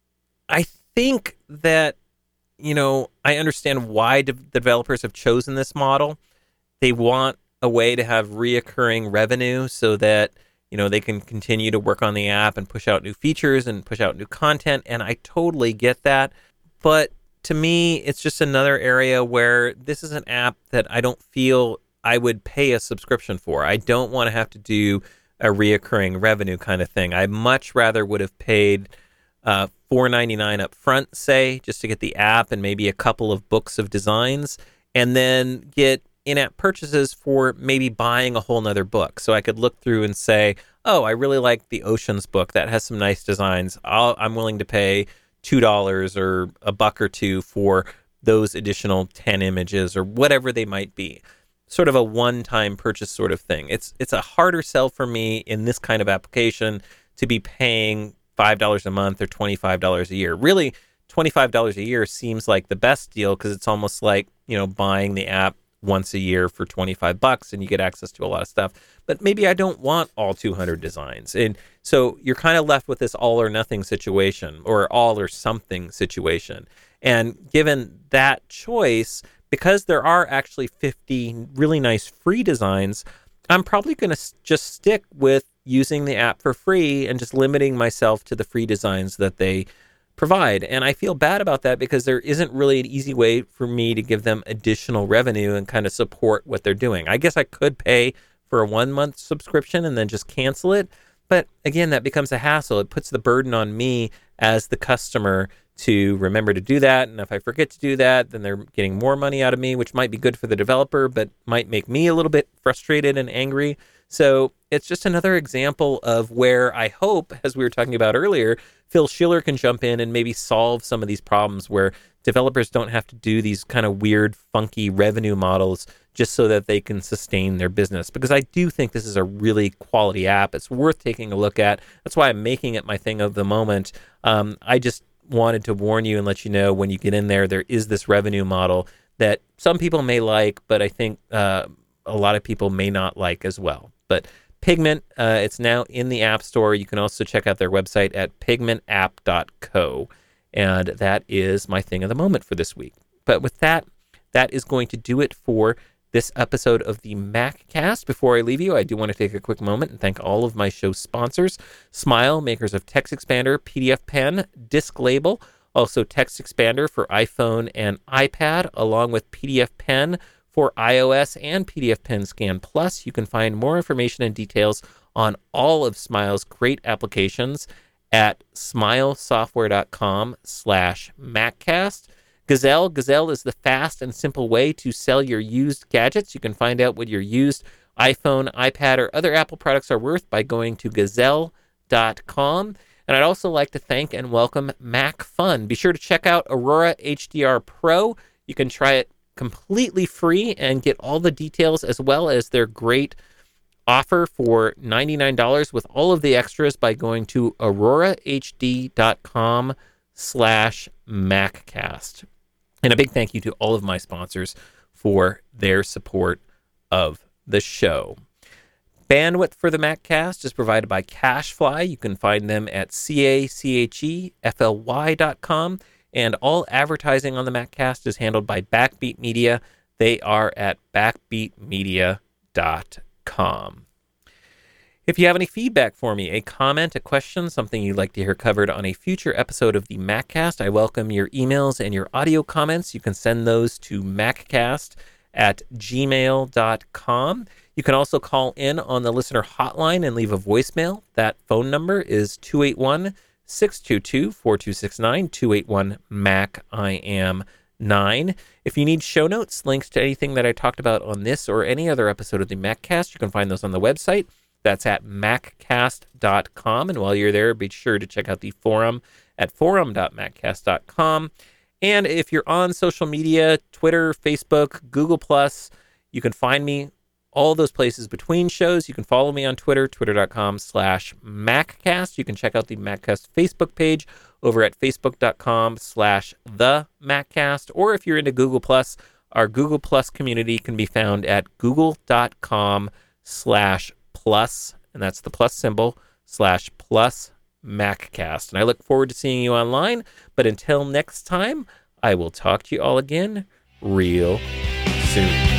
I think that, you know, I understand why de- developers have chosen this model. They want a way to have reoccurring revenue so that, you know, they can continue to work on the app and push out new features and push out new content. And I totally get that. But to me, it's just another area where this is an app that I don't feel I would pay a subscription for. I don't want to have to do a reoccurring revenue kind of thing. I much rather would have paid uh, four ninety-nine up front, say, just to get the app and maybe a couple of books of designs, and then get in-app purchases for maybe buying a whole nother book. So I could look through and say, oh, I really like the Oceans book. That has some nice designs. I'll, I'm willing to pay two dollars or a buck or two for those additional ten images or whatever they might be. Sort of a one-time purchase sort of thing. It's it's a harder sell for me in this kind of application to be paying five dollars a month or twenty-five dollars a year. Really, twenty-five dollars a year seems like the best deal because it's almost like, you know, buying the app once a year for twenty-five bucks and you get access to a lot of stuff. But maybe I don't want all two hundred designs. And so you're kind of left with this all or nothing situation, or all or something situation. And given that choice, because there are actually fifty really nice free designs, I'm probably going to just stick with using the app for free and just limiting myself to the free designs that they provide. And I feel bad about that because there isn't really an easy way for me to give them additional revenue and kind of support what they're doing. I guess I could pay for a one month subscription and then just cancel it. But again, that becomes a hassle. It puts the burden on me as the customer to remember to do that. And if I forget to do that, then they're getting more money out of me, which might be good for the developer, but might make me a little bit frustrated and angry. So it's just another example of where I hope, as we were talking about earlier, Phil Schiller can jump in and maybe solve some of these problems where developers don't have to do these kind of weird, funky revenue models just so that they can sustain their business. Because I do think this is a really quality app. It's worth taking a look at. That's why I'm making it my thing of the moment. Um, I just wanted to warn you and let you know when you get in there, there is this revenue model that some people may like, but I think uh, a lot of people may not like as well. But Pigment, uh, it's now in the App Store. You can also check out their website at pigment app dot co. And that is my thing of the moment for this week. But with that, that is going to do it for this episode of the MacCast. Before I leave you, I do want to take a quick moment and thank all of my show sponsors: Smile, makers of Text Expander, P D F Pen, Disc Label, also Text Expander for iPhone and iPad, along with P D F Pen for iOS and P D F Pen Scan Plus. You can find more information and details on all of Smile's great applications at smilesoftware.com slash MacCast. Gazelle. Gazelle is the fast and simple way to sell your used gadgets. You can find out what your used iPhone, iPad, or other Apple products are worth by going to gazelle dot com. And I'd also like to thank and welcome Mac Fun. Be sure to check out Aurora H D R Pro. You can try it completely free and get all the details as well as their great offer for ninety-nine dollars with all of the extras by going to aurora h d dot com slash MacCast. And a big thank you to all of my sponsors for their support of the show. Bandwidth for the MacCast is provided by CacheFly. You can find them at C A C H E F L Y dot com. And all advertising on the MacCast is handled by Backbeat Media. They are at backbeat media dot com. If you have any feedback for me, a comment, a question, something you'd like to hear covered on a future episode of the MacCast, I welcome your emails and your audio comments. You can send those to maccast at gmail dot com. You can also call in on the listener hotline and leave a voicemail. That phone number is two eight one, six two two, four two six nine, two eight one, Mac I am nine. If you need show notes, links to anything that I talked about on this or any other episode of the MacCast, you can find those on the website. That's at maccast dot com. And while you're there, be sure to check out the forum at forum dot maccast dot com. And if you're on social media, Twitter, Facebook, Google plus, you can find me all those places between shows. You can follow me on Twitter, twitter dot com slash MacCast. You can check out the MacCast Facebook page over at facebook dot com slash the MacCast. Or if you're into Google plus, our Google plus community can be found at google dot com slash plus, and that's the plus symbol, slash plus MacCast. And I look forward to seeing you online. But until next time, I will talk to you all again real soon.